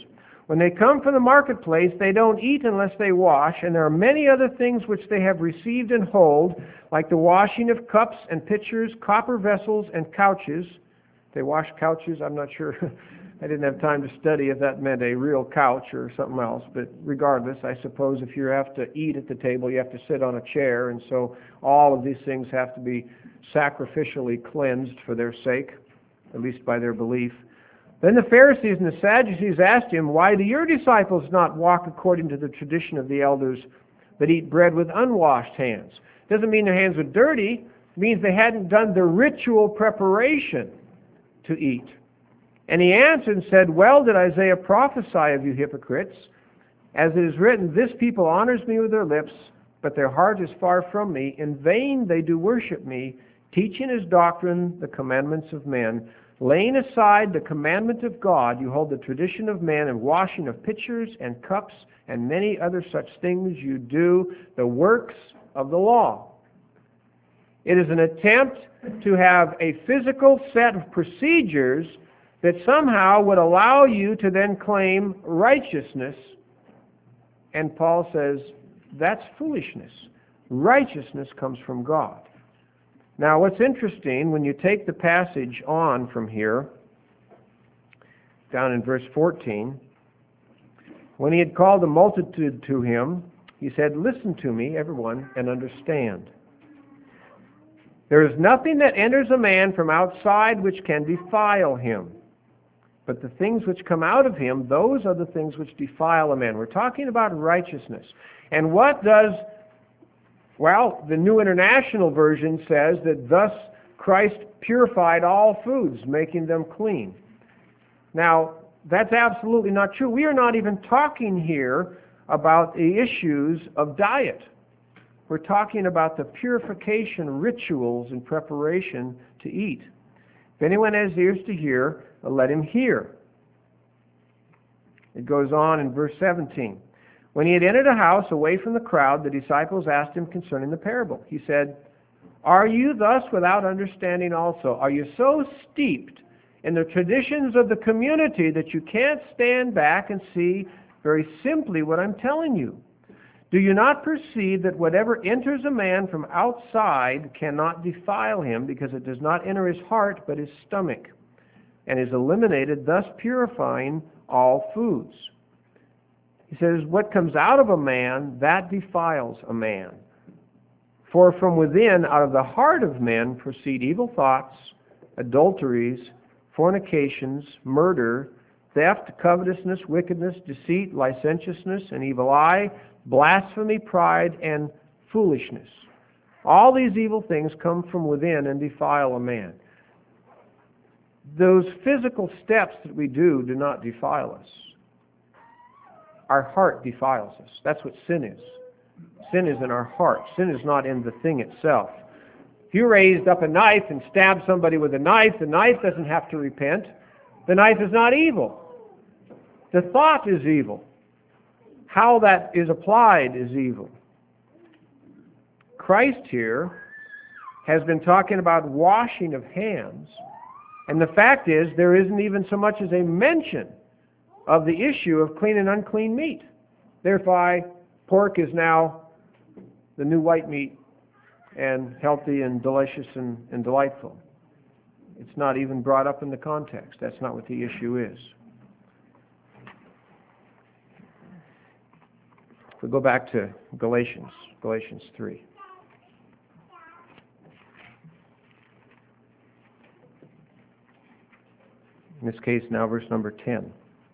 When they come from the marketplace, they don't eat unless they wash, and there are many other things which they have received and hold, like the washing of cups and pitchers, copper vessels, and couches. They wash couches. I'm not sure. I didn't have time to study if that meant a real couch or something else, but regardless, I suppose if you have to eat at the table, you have to sit on a chair, and so all of these things have to be sacrificially cleansed for their sake, at least by their belief. Then the Pharisees and the Sadducees asked him, "Why do your disciples not walk according to the tradition of the elders, but eat bread with unwashed hands?" Doesn't mean their hands were dirty. It means they hadn't done the ritual preparation to eat. And he answered and said, "Well did Isaiah prophesy of you hypocrites, as it is written, this people honors me with their lips, but their heart is far from me. In vain they do worship me, teaching as doctrine the commandments of men. Laying aside the commandment of God, you hold the tradition of man and washing of pitchers and cups and many other such things. You do the works of the law." It is an attempt to have a physical set of procedures that somehow would allow you to then claim righteousness. And Paul says, that's foolishness. Righteousness comes from God. Now, what's interesting, when you take the passage on from here, down in verse fourteen, when he had called the multitude to him, he said, "Listen to me, everyone, and understand. There is nothing that enters a man from outside which can defile him. But the things which come out of him, those are the things which defile a man." We're talking about righteousness. And what does, well, the New International Version says that thus Christ purified all foods, making them clean. Now, that's absolutely not true. We are not even talking here about the issues of diet. We're talking about the purification rituals in preparation to eat. If anyone has ears to hear, let him hear. It goes on in verse seventeen. When he had entered a house away from the crowd, the disciples asked him concerning the parable. He said, "Are you thus without understanding also? Are you so steeped in the traditions of the community that you can't stand back and see very simply what I'm telling you? Do you not perceive that whatever enters a man from outside cannot defile him, because it does not enter his heart but his stomach, and is eliminated, thus purifying all foods?" He says, what comes out of a man, that defiles a man. For from within, out of the heart of men, proceed evil thoughts, adulteries, fornications, murder, theft, covetousness, wickedness, deceit, licentiousness, an evil eye, blasphemy, pride, and foolishness. All these evil things come from within and defile a man. Those physical steps that we do do not defile us. Our heart defiles us. That's what sin is. Sin is in our heart. Sin is not in the thing itself. If you raised up a knife and stabbed somebody with a knife, the knife doesn't have to repent. The knife is not evil. The thought is evil. How that is applied is evil. Christ here has been talking about washing of hands, and the fact is there isn't even so much as a mention of the issue of clean and unclean meat. Therefore, pork is now the new white meat and healthy and delicious and, and delightful. It's not even brought up in the context. That's not what the issue is. If we go back to Galatians, Galatians three. In this case now verse number ten.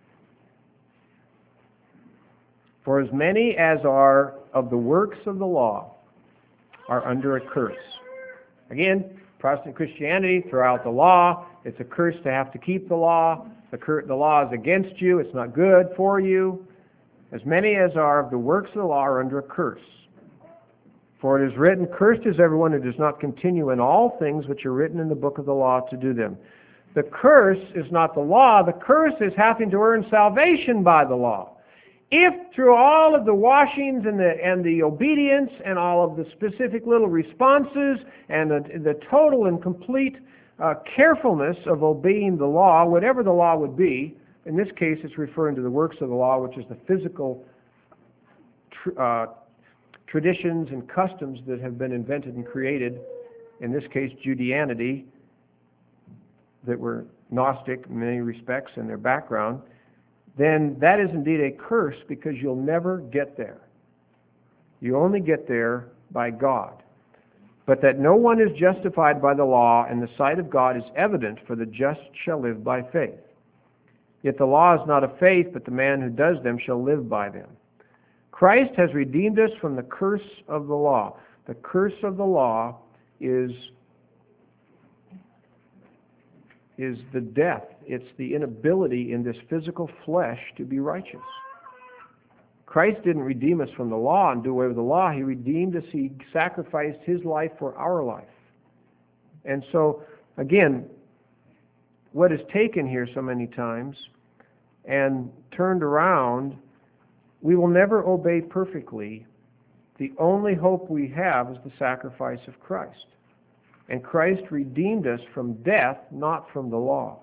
For as many as are of the works of the law are under a curse. Again, Protestant Christianity, throughout the law, it's a curse to have to keep the law. The, cur- the law is against you. It's not good for you. As many as are of the works of the law are under a curse. For it is written, "Cursed is everyone who does not continue in all things which are written in the book of the law to do them." The curse is not the law. The curse is having to earn salvation by the law. If through all of the washings and the and the obedience and all of the specific little responses and the, the total and complete uh, carefulness of obeying the law, whatever the law would be, In this case, it's referring to the works of the law, which is the physical tr- uh, traditions and customs that have been invented and created, in this case, Judeanity, that were Gnostic in many respects in their background, then that is indeed a curse, because you'll never get there. You only get there by God. But that no one is justified by the law in the sight of God is evident, for the just shall live by faith. Yet the law is not of faith, but the man who does them shall live by them. Christ has redeemed us from the curse of the law. The curse of the law is, is the death. It's the inability in this physical flesh to be righteous. Christ didn't redeem us from the law and do away with the law. He redeemed us. He sacrificed His life for our life. And so, again, what is taken here so many times and turned around, we will never obey perfectly. The only hope we have is the sacrifice of Christ. And Christ redeemed us from death, not from the law.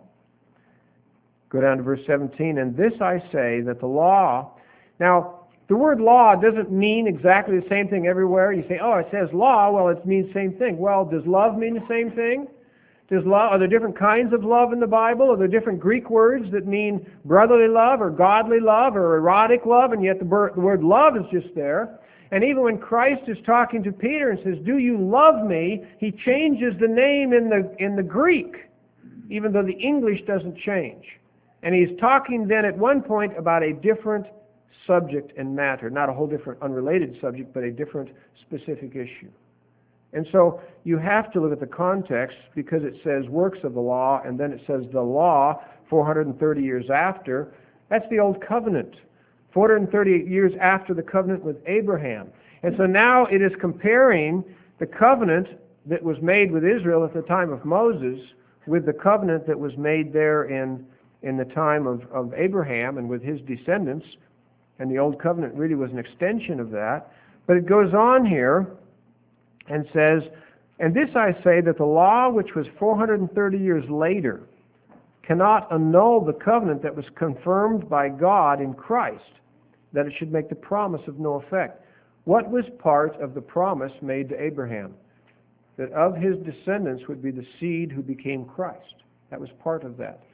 Go down to verse seventeen. And this I say, that the law... Now, the word law doesn't mean exactly the same thing everywhere. You say, oh, it says law. Well, it means the same thing. Well, does love mean the same thing? Does love, are there different kinds of love in the Bible? Are there different Greek words that mean brotherly love or godly love or erotic love, and yet the word love is just there? And even when Christ is talking to Peter and says, do you love me? He changes the name in the, in the Greek, even though the English doesn't change. And he's talking then at one point about a different subject and matter, not a whole different unrelated subject, but a different specific issue. And so you have to look at the context, because it says works of the law, and then it says the law four hundred thirty years after. That's the old covenant, four hundred thirty years after the covenant with Abraham. And so now it is comparing the covenant that was made with Israel at the time of Moses with the covenant that was made there in, in the time of, of Abraham and with his descendants. And the old covenant really was an extension of that. But it goes on here and says, and this I say, that the law which was four hundred thirty years later cannot annul the covenant that was confirmed by God in Christ, that it should make the promise of no effect. What was part of the promise made to Abraham? That of his descendants would be the seed who became Christ. That was part of that.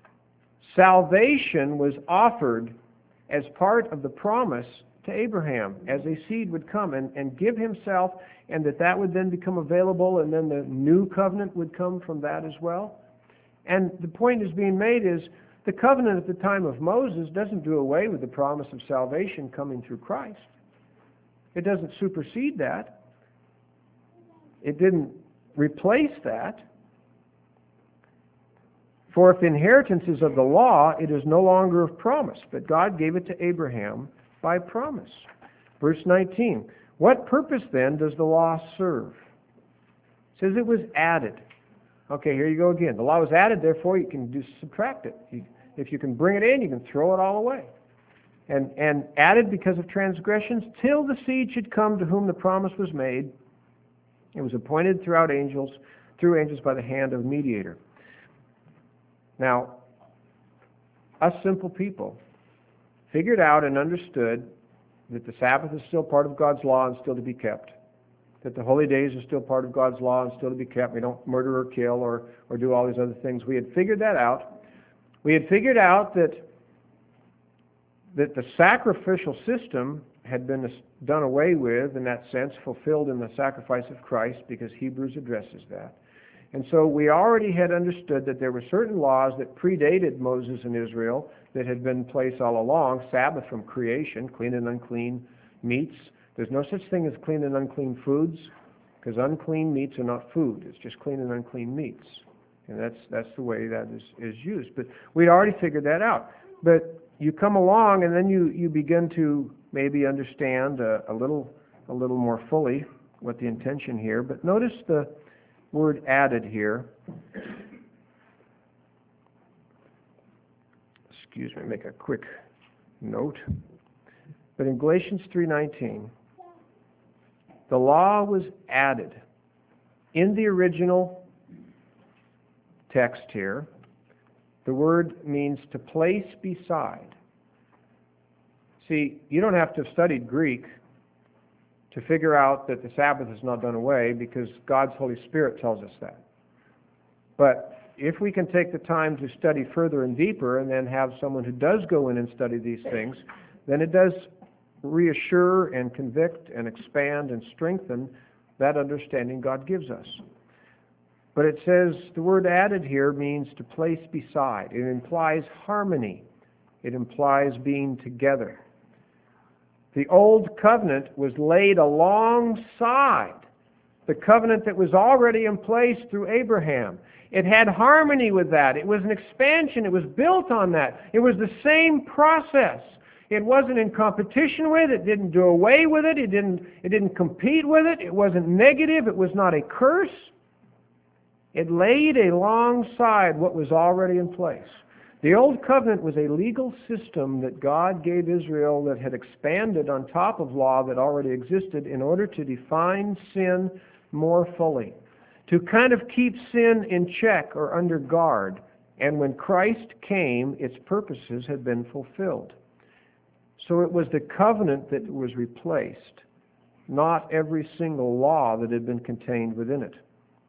Salvation was offered as part of the promise to Abraham, as a seed would come and, and give himself, and that that would then become available, and then the new covenant would come from that as well. And the point is being made is, the covenant at the time of Moses doesn't do away with the promise of salvation coming through Christ. It doesn't supersede that. It didn't replace that. For if the inheritance is of the law, it is no longer of promise, but God gave it to Abraham by promise. Verse nineteen, what purpose then does the law serve? It says it was added. Okay, here you go again. The law was added, therefore you can just subtract it. You, if you can bring it in, you can throw it all away. And, and added because of transgressions, till the seed should come to whom the promise was made. It was appointed throughout angels, through angels by the hand of a mediator. Now, us simple people figured out and understood that the Sabbath is still part of God's law and still to be kept. That the holy days are still part of God's law and still to be kept. We don't murder or kill or, or do all these other things. We had figured that out. We had figured out that, that the sacrificial system had been done away with, in that sense, fulfilled in the sacrifice of Christ, because Hebrews addresses that. And so we already had understood that there were certain laws that predated Moses and Israel that had been in place all along. Sabbath from creation, clean and unclean meats. There's no such thing as clean and unclean foods, because unclean meats are not food. It's just clean and unclean meats. And that's that's the way that is, is used. But we'd already figured that out. But you come along and then you, you begin to maybe understand a, a little a little more fully what the intention here. But notice the word added here. Excuse me, make a quick note. But in Galatians three nineteen, the law was added. In the original text here, the word means to place beside. See, you don't have to have studied Greek to figure out that the Sabbath is not done away, because God's Holy Spirit tells us that. But if we can take the time to study further and deeper and then have someone who does go in and study these things, then it does reassure and convict and expand and strengthen that understanding God gives us. But it says the word added here means to place beside. It implies harmony. It implies being together. The old covenant was laid alongside the covenant that was already in place through Abraham. It had harmony with that. It was an expansion. It was built on that. It was the same process. It wasn't in competition with it. It didn't do away with it. It didn't, it didn't compete with it. It wasn't negative. It was not a curse. It laid alongside what was already in place. The Old Covenant was a legal system that God gave Israel that had expanded on top of law that already existed in order to define sin more fully, to kind of keep sin in check or under guard. And when Christ came, its purposes had been fulfilled. So it was the covenant that was replaced, not every single law that had been contained within it.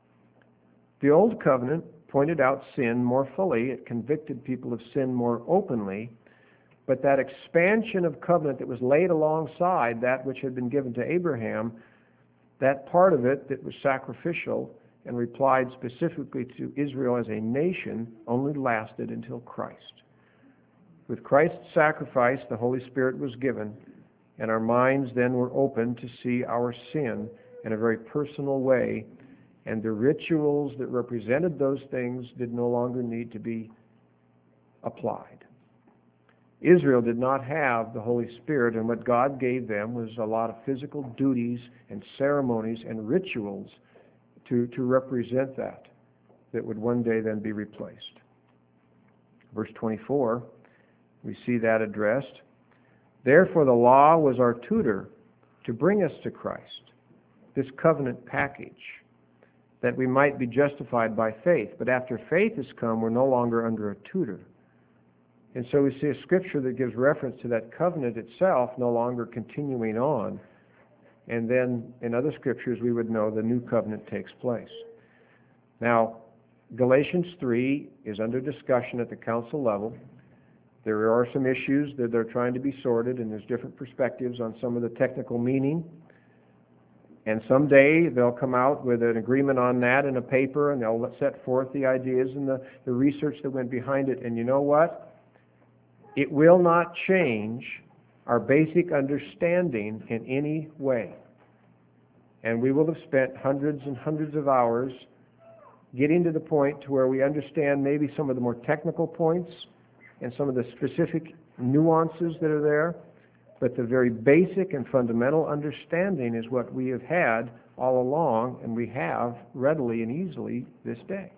The Old Covenant pointed out sin more fully. It convicted people of sin more openly. But that expansion of covenant that was laid alongside that which had been given to Abraham, that part of it that was sacrificial and replied specifically to Israel as a nation, only lasted until Christ. With Christ's sacrifice, the Holy Spirit was given, and our minds then were open to see our sin in a very personal way, and the rituals that represented those things did no longer need to be applied. Israel did not have the Holy Spirit, and what God gave them was a lot of physical duties and ceremonies and rituals to, to represent that, that would one day then be replaced. Verse twenty-four, we see that addressed. Therefore the law was our tutor to bring us to Christ, this covenant package, that we might be justified by faith. But after faith has come, we're no longer under a tutor. And so we see a scripture that gives reference to that covenant itself no longer continuing on. And then in other scriptures we would know the new covenant takes place. Now, Galatians three is under discussion at the council level. There are some issues that they're trying to be sorted, and there's different perspectives on some of the technical meaning. And someday they'll come out with an agreement on that in a paper, and they'll set forth the ideas and the, the research that went behind it. And you know what? It will not change our basic understanding in any way. And we will have spent hundreds and hundreds of hours getting to the point to where we understand maybe some of the more technical points and some of the specific nuances that are there. But the very basic and fundamental understanding is what we have had all along, and we have readily and easily this day.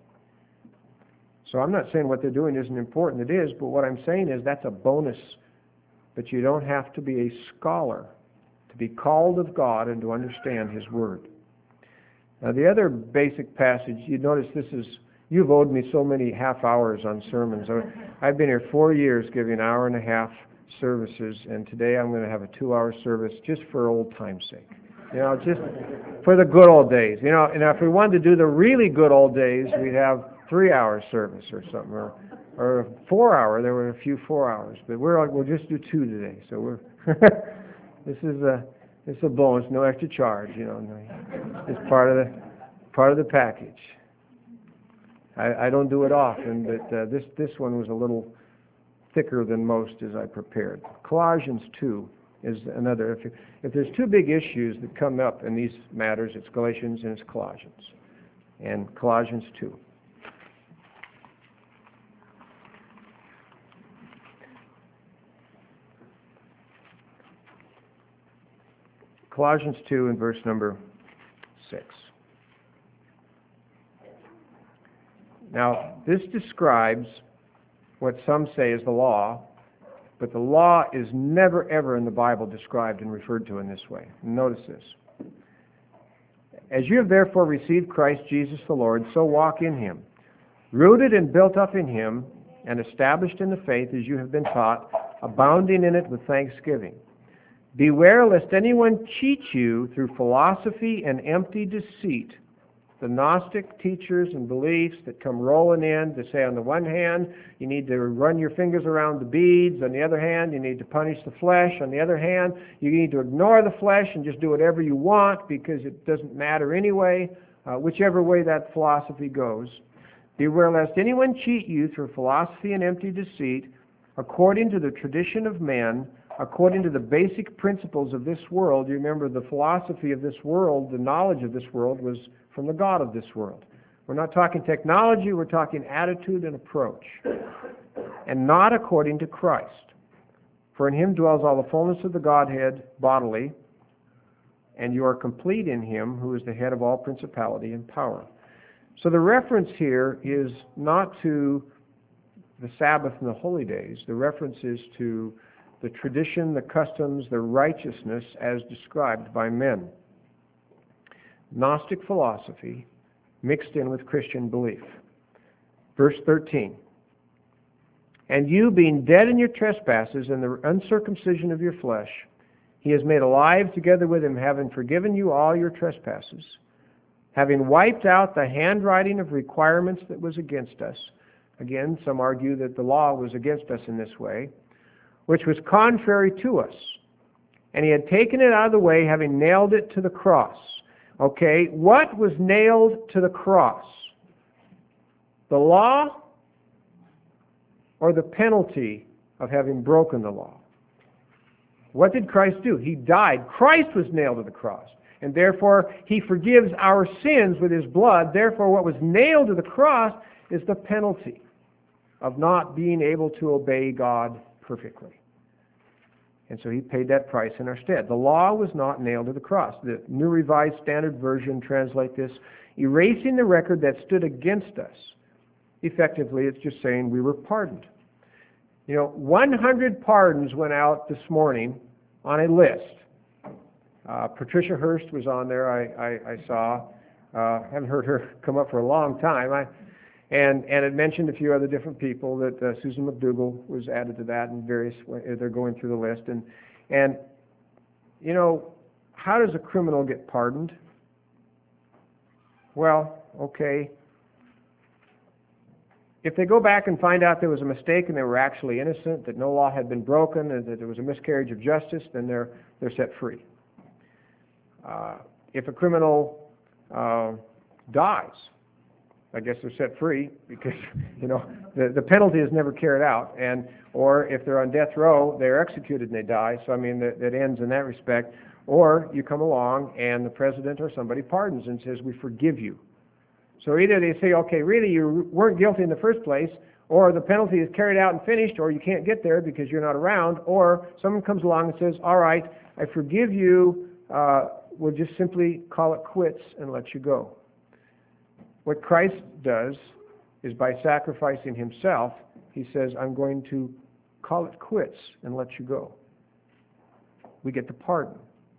So I'm not saying what they're doing isn't important. It is, but what I'm saying is that's a bonus. But you don't have to be a scholar to be called of God and to understand His Word. Now the other basic passage, you notice this is, you've owed me so many half hours on sermons. I've been here four years giving an hour and a half services, and today I'm going to have a two-hour service just for old time's sake. You know, just for the good old days. You know, and if we wanted to do the really good old days, we'd have three-hour service or something, or or four-hour. There were a few four hours, but we're we'll just do two today. So we're this is a this is a bonus, no extra charge. You know, it's part of the part of the package. I, I don't do it often, but uh, this this one was a little thicker than most as I prepared. Colossians two is another. If, if there's two big issues that come up in these matters, it's Galatians and it's Colossians. And Colossians two. Colossians two and verse number six. Now, this describes what some say is the law, but the law is never ever in the Bible described and referred to in this way. Notice this. As you have therefore received Christ Jesus the Lord, so walk in Him, rooted and built up in Him, and established in the faith as you have been taught, abounding in it with thanksgiving. Beware lest anyone cheat you through philosophy and empty deceit. The Gnostic teachers and beliefs that come rolling in to say, on the one hand, you need to run your fingers around the beads. On the other hand, you need to punish the flesh. On the other hand, you need to ignore the flesh and just do whatever you want because it doesn't matter anyway, uh, whichever way that philosophy goes. Beware lest anyone cheat you through philosophy and empty deceit, according to the tradition of men, according to the basic principles of this world. You remember the philosophy of this world, the knowledge of this world was from the God of this world. We're not talking technology, we're talking attitude and approach. And not according to Christ. For in Him dwells all the fullness of the Godhead bodily, and you are complete in Him who is the head of all principality and power. So the reference here is not to the Sabbath and the holy days. The reference is to the tradition, the customs, the righteousness as described by men. Gnostic philosophy mixed in with Christian belief. Verse thirteen. And you, being dead in your trespasses and the uncircumcision of your flesh, He has made alive together with Him, having forgiven you all your trespasses, having wiped out the handwriting of requirements that was against us. Again, some argue that the law was against us in this way, which was contrary to us. And He had taken it out of the way, having nailed it to the cross. Okay, what was nailed to the cross? The law or the penalty of having broken the law? What did Christ do? He died. Christ was nailed to the cross. And therefore, He forgives our sins with His blood. Therefore, what was nailed to the cross is the penalty of not being able to obey God perfectly. And so He paid that price in our stead. The law was not nailed to the cross. The New Revised Standard Version translates this, erasing the record that stood against us. Effectively, it's just saying we were pardoned. You know, one hundred pardons went out this morning on a list. Uh, Patricia Hearst was on there, I, I, I saw. Uh, haven't heard her come up for a long time. I, and and it mentioned a few other different people that uh, Susan McDougall was added to that, and various, they're going through the list. And, and, you know, how does a criminal get pardoned? Well, okay. If they go back and find out there was a mistake and they were actually innocent, that no law had been broken, and that there was a miscarriage of justice, then they're they're set free. Uh, if a criminal uh, dies, I guess they're set free because you know the the penalty is never carried out, and or if they're on death row, they're executed and they die. So I mean that, that ends in that respect. Or you come along and the president or somebody pardons and says, "We forgive you." So either they say, okay, really you weren't guilty in the first place, or the penalty is carried out and finished, or you can't get there because you're not around, or someone comes along and says, all right, I forgive you, uh, we'll just simply call it quits and let you go. What Christ does is by sacrificing Himself, He says, I'm going to call it quits and let you go. We get the pardon.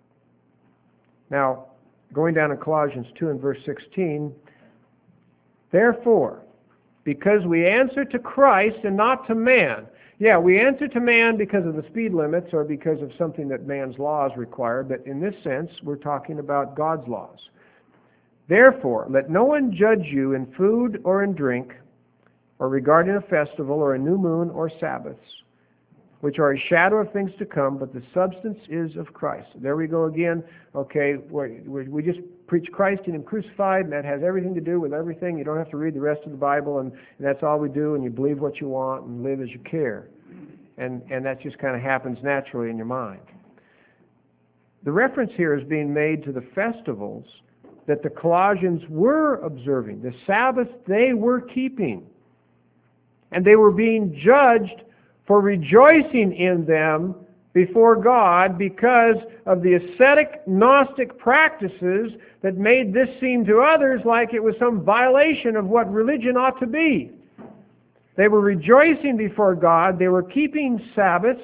Now, going down in Colossians two and verse sixteen, therefore, because we answer to Christ and not to man. Yeah, we answer to man because of the speed limits or because of something that man's laws require, but in this sense, we're talking about God's laws. Therefore, let no one judge you in food or in drink, or regarding a festival or a new moon or Sabbaths, which are a shadow of things to come, but the substance is of Christ. There we go again. Okay, we we just preach Christ and Him crucified, and that has everything to do with everything. You don't have to read the rest of the Bible, and, and that's all we do, and you believe what you want and live as you care. And, and that just kind of happens naturally in your mind. The reference here is being made to the festivals that the Colossians were observing, the Sabbath they were keeping. And they were being judged for rejoicing in them before God because of the ascetic Gnostic practices that made this seem to others like it was some violation of what religion ought to be. They were rejoicing before God. They were keeping Sabbaths,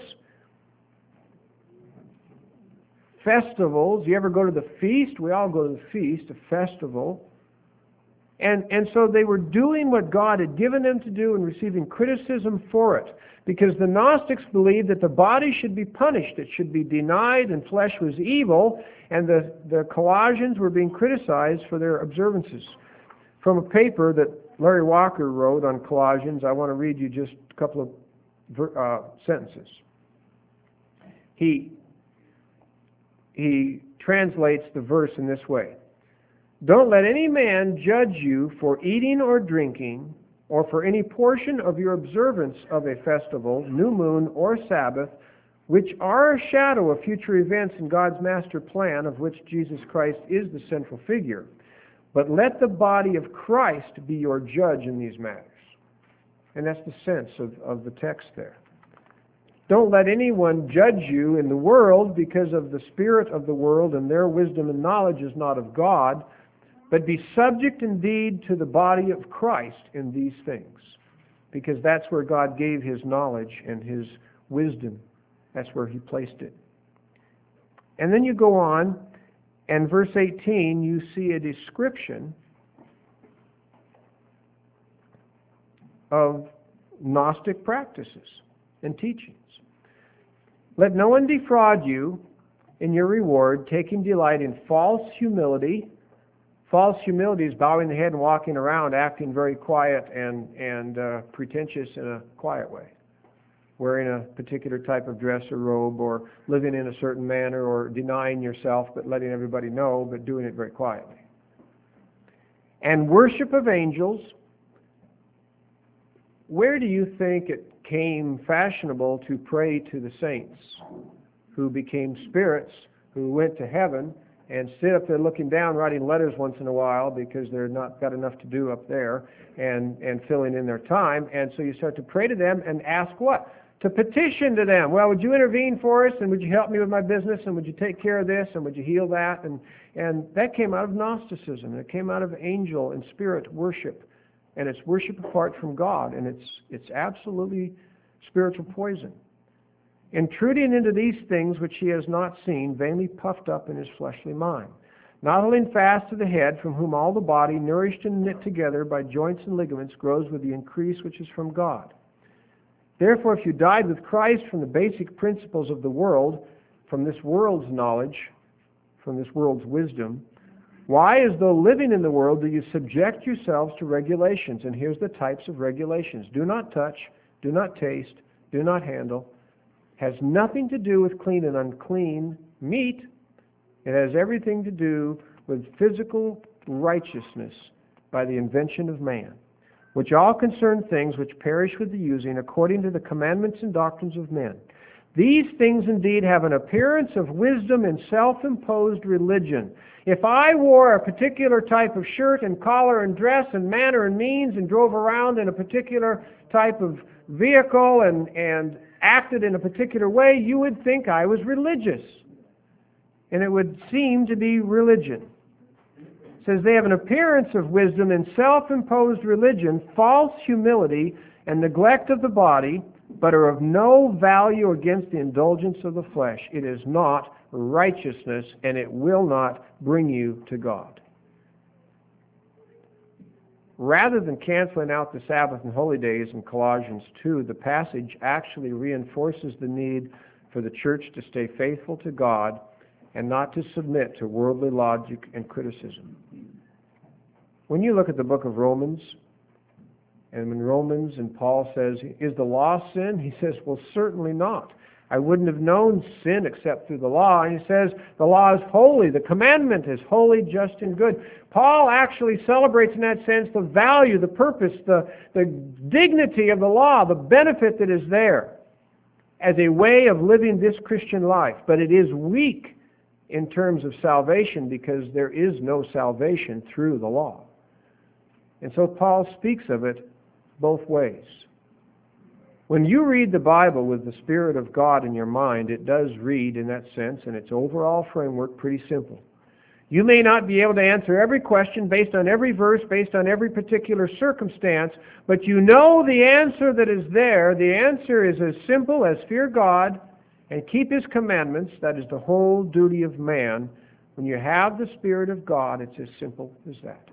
festivals. You ever go to the feast? We all go to the feast, a festival. And, and so they were doing what God had given them to do and receiving criticism for it. Because the Gnostics believed that the body should be punished, it should be denied, and flesh was evil, and the, the Colossians were being criticized for their observances. From a paper that Larry Walker wrote on Colossians, I want to read you just a couple of uh, sentences. He, he translates the verse in this way. Don't let any man judge you for eating or drinking, or for any portion of your observance of a festival, new moon, or Sabbath, which are a shadow of future events in God's master plan, of which Jesus Christ is the central figure. But let the body of Christ be your judge in these matters. And that's the sense of, of the text there. Don't let anyone judge you in the world because of the spirit of the world, and their wisdom and knowledge is not of God, but be subject indeed to the body of Christ in these things, because that's where God gave His knowledge and His wisdom. That's where He placed it. And then you go on, and verse eighteen, you see a description of Gnostic practices and teachings. Let no one defraud you in your reward, taking delight in false humility. False humility is bowing the head and walking around, acting very quiet and, and uh, pretentious in a quiet way. Wearing a particular type of dress or robe, or living in a certain manner, or denying yourself but letting everybody know, but doing it very quietly. And worship of angels. Where do you think it came fashionable to pray to the saints who became spirits, who went to heaven, and sit up there looking down, writing letters once in a while because they're not got enough to do up there, and, and filling in their time? And so you start to pray to them and ask what? To petition to them. Well, would you intervene for us, and would you help me with my business, and would you take care of this, and would you heal that? And, and that came out of Gnosticism. It came out of angel and spirit worship. And it's worship apart from God, and it's, it's absolutely spiritual poison. Intruding into these things which he has not seen, vainly puffed up in his fleshly mind, not holding fast to the head, from whom all the body, nourished and knit together by joints and ligaments, grows with the increase which is from God. Therefore, if you died with Christ from the basic principles of the world, from this world's knowledge, from this world's wisdom, why, as though living in the world, do you subject yourselves to regulations? And here's the types of regulations. Do not touch, do not taste, do not handle. Has nothing to do with clean and unclean meat. It has everything to do with physical righteousness by the invention of man, which all concern things which perish with the using, according to the commandments and doctrines of men. These things indeed have an appearance of wisdom and self-imposed religion. If I wore a particular type of shirt and collar and dress and manner and means and drove around in a particular type of vehicle and, and acted in a particular way, you would think I was religious. And it would seem to be religion. It says they have an appearance of wisdom and self-imposed religion, false humility, and neglect of the body, but are of no value against the indulgence of the flesh. It is not righteousness, and it will not bring you to God. Rather than canceling out the Sabbath and holy days in Colossians two, the passage actually reinforces the need for the church to stay faithful to God and not to submit to worldly logic and criticism. When you look at the book of Romans, and when Romans and Paul says, is the law sin? He says, well, certainly not. I wouldn't have known sin except through the law. And he says, the law is holy. The commandment is holy, just, and good. Paul actually celebrates in that sense the value, the purpose, the, the dignity of the law, the benefit that is there as a way of living this Christian life. But it is weak in terms of salvation because there is no salvation through the law. And so Paul speaks of it both ways. When you read the Bible with the Spirit of God in your mind, it does read in that sense, and its overall framework pretty simple. You may not be able to answer every question based on every verse, based on every particular circumstance, but you know the answer that is there. The answer is as simple as fear God and keep His commandments. That is the whole duty of man. When you have the Spirit of God, it's as simple as that.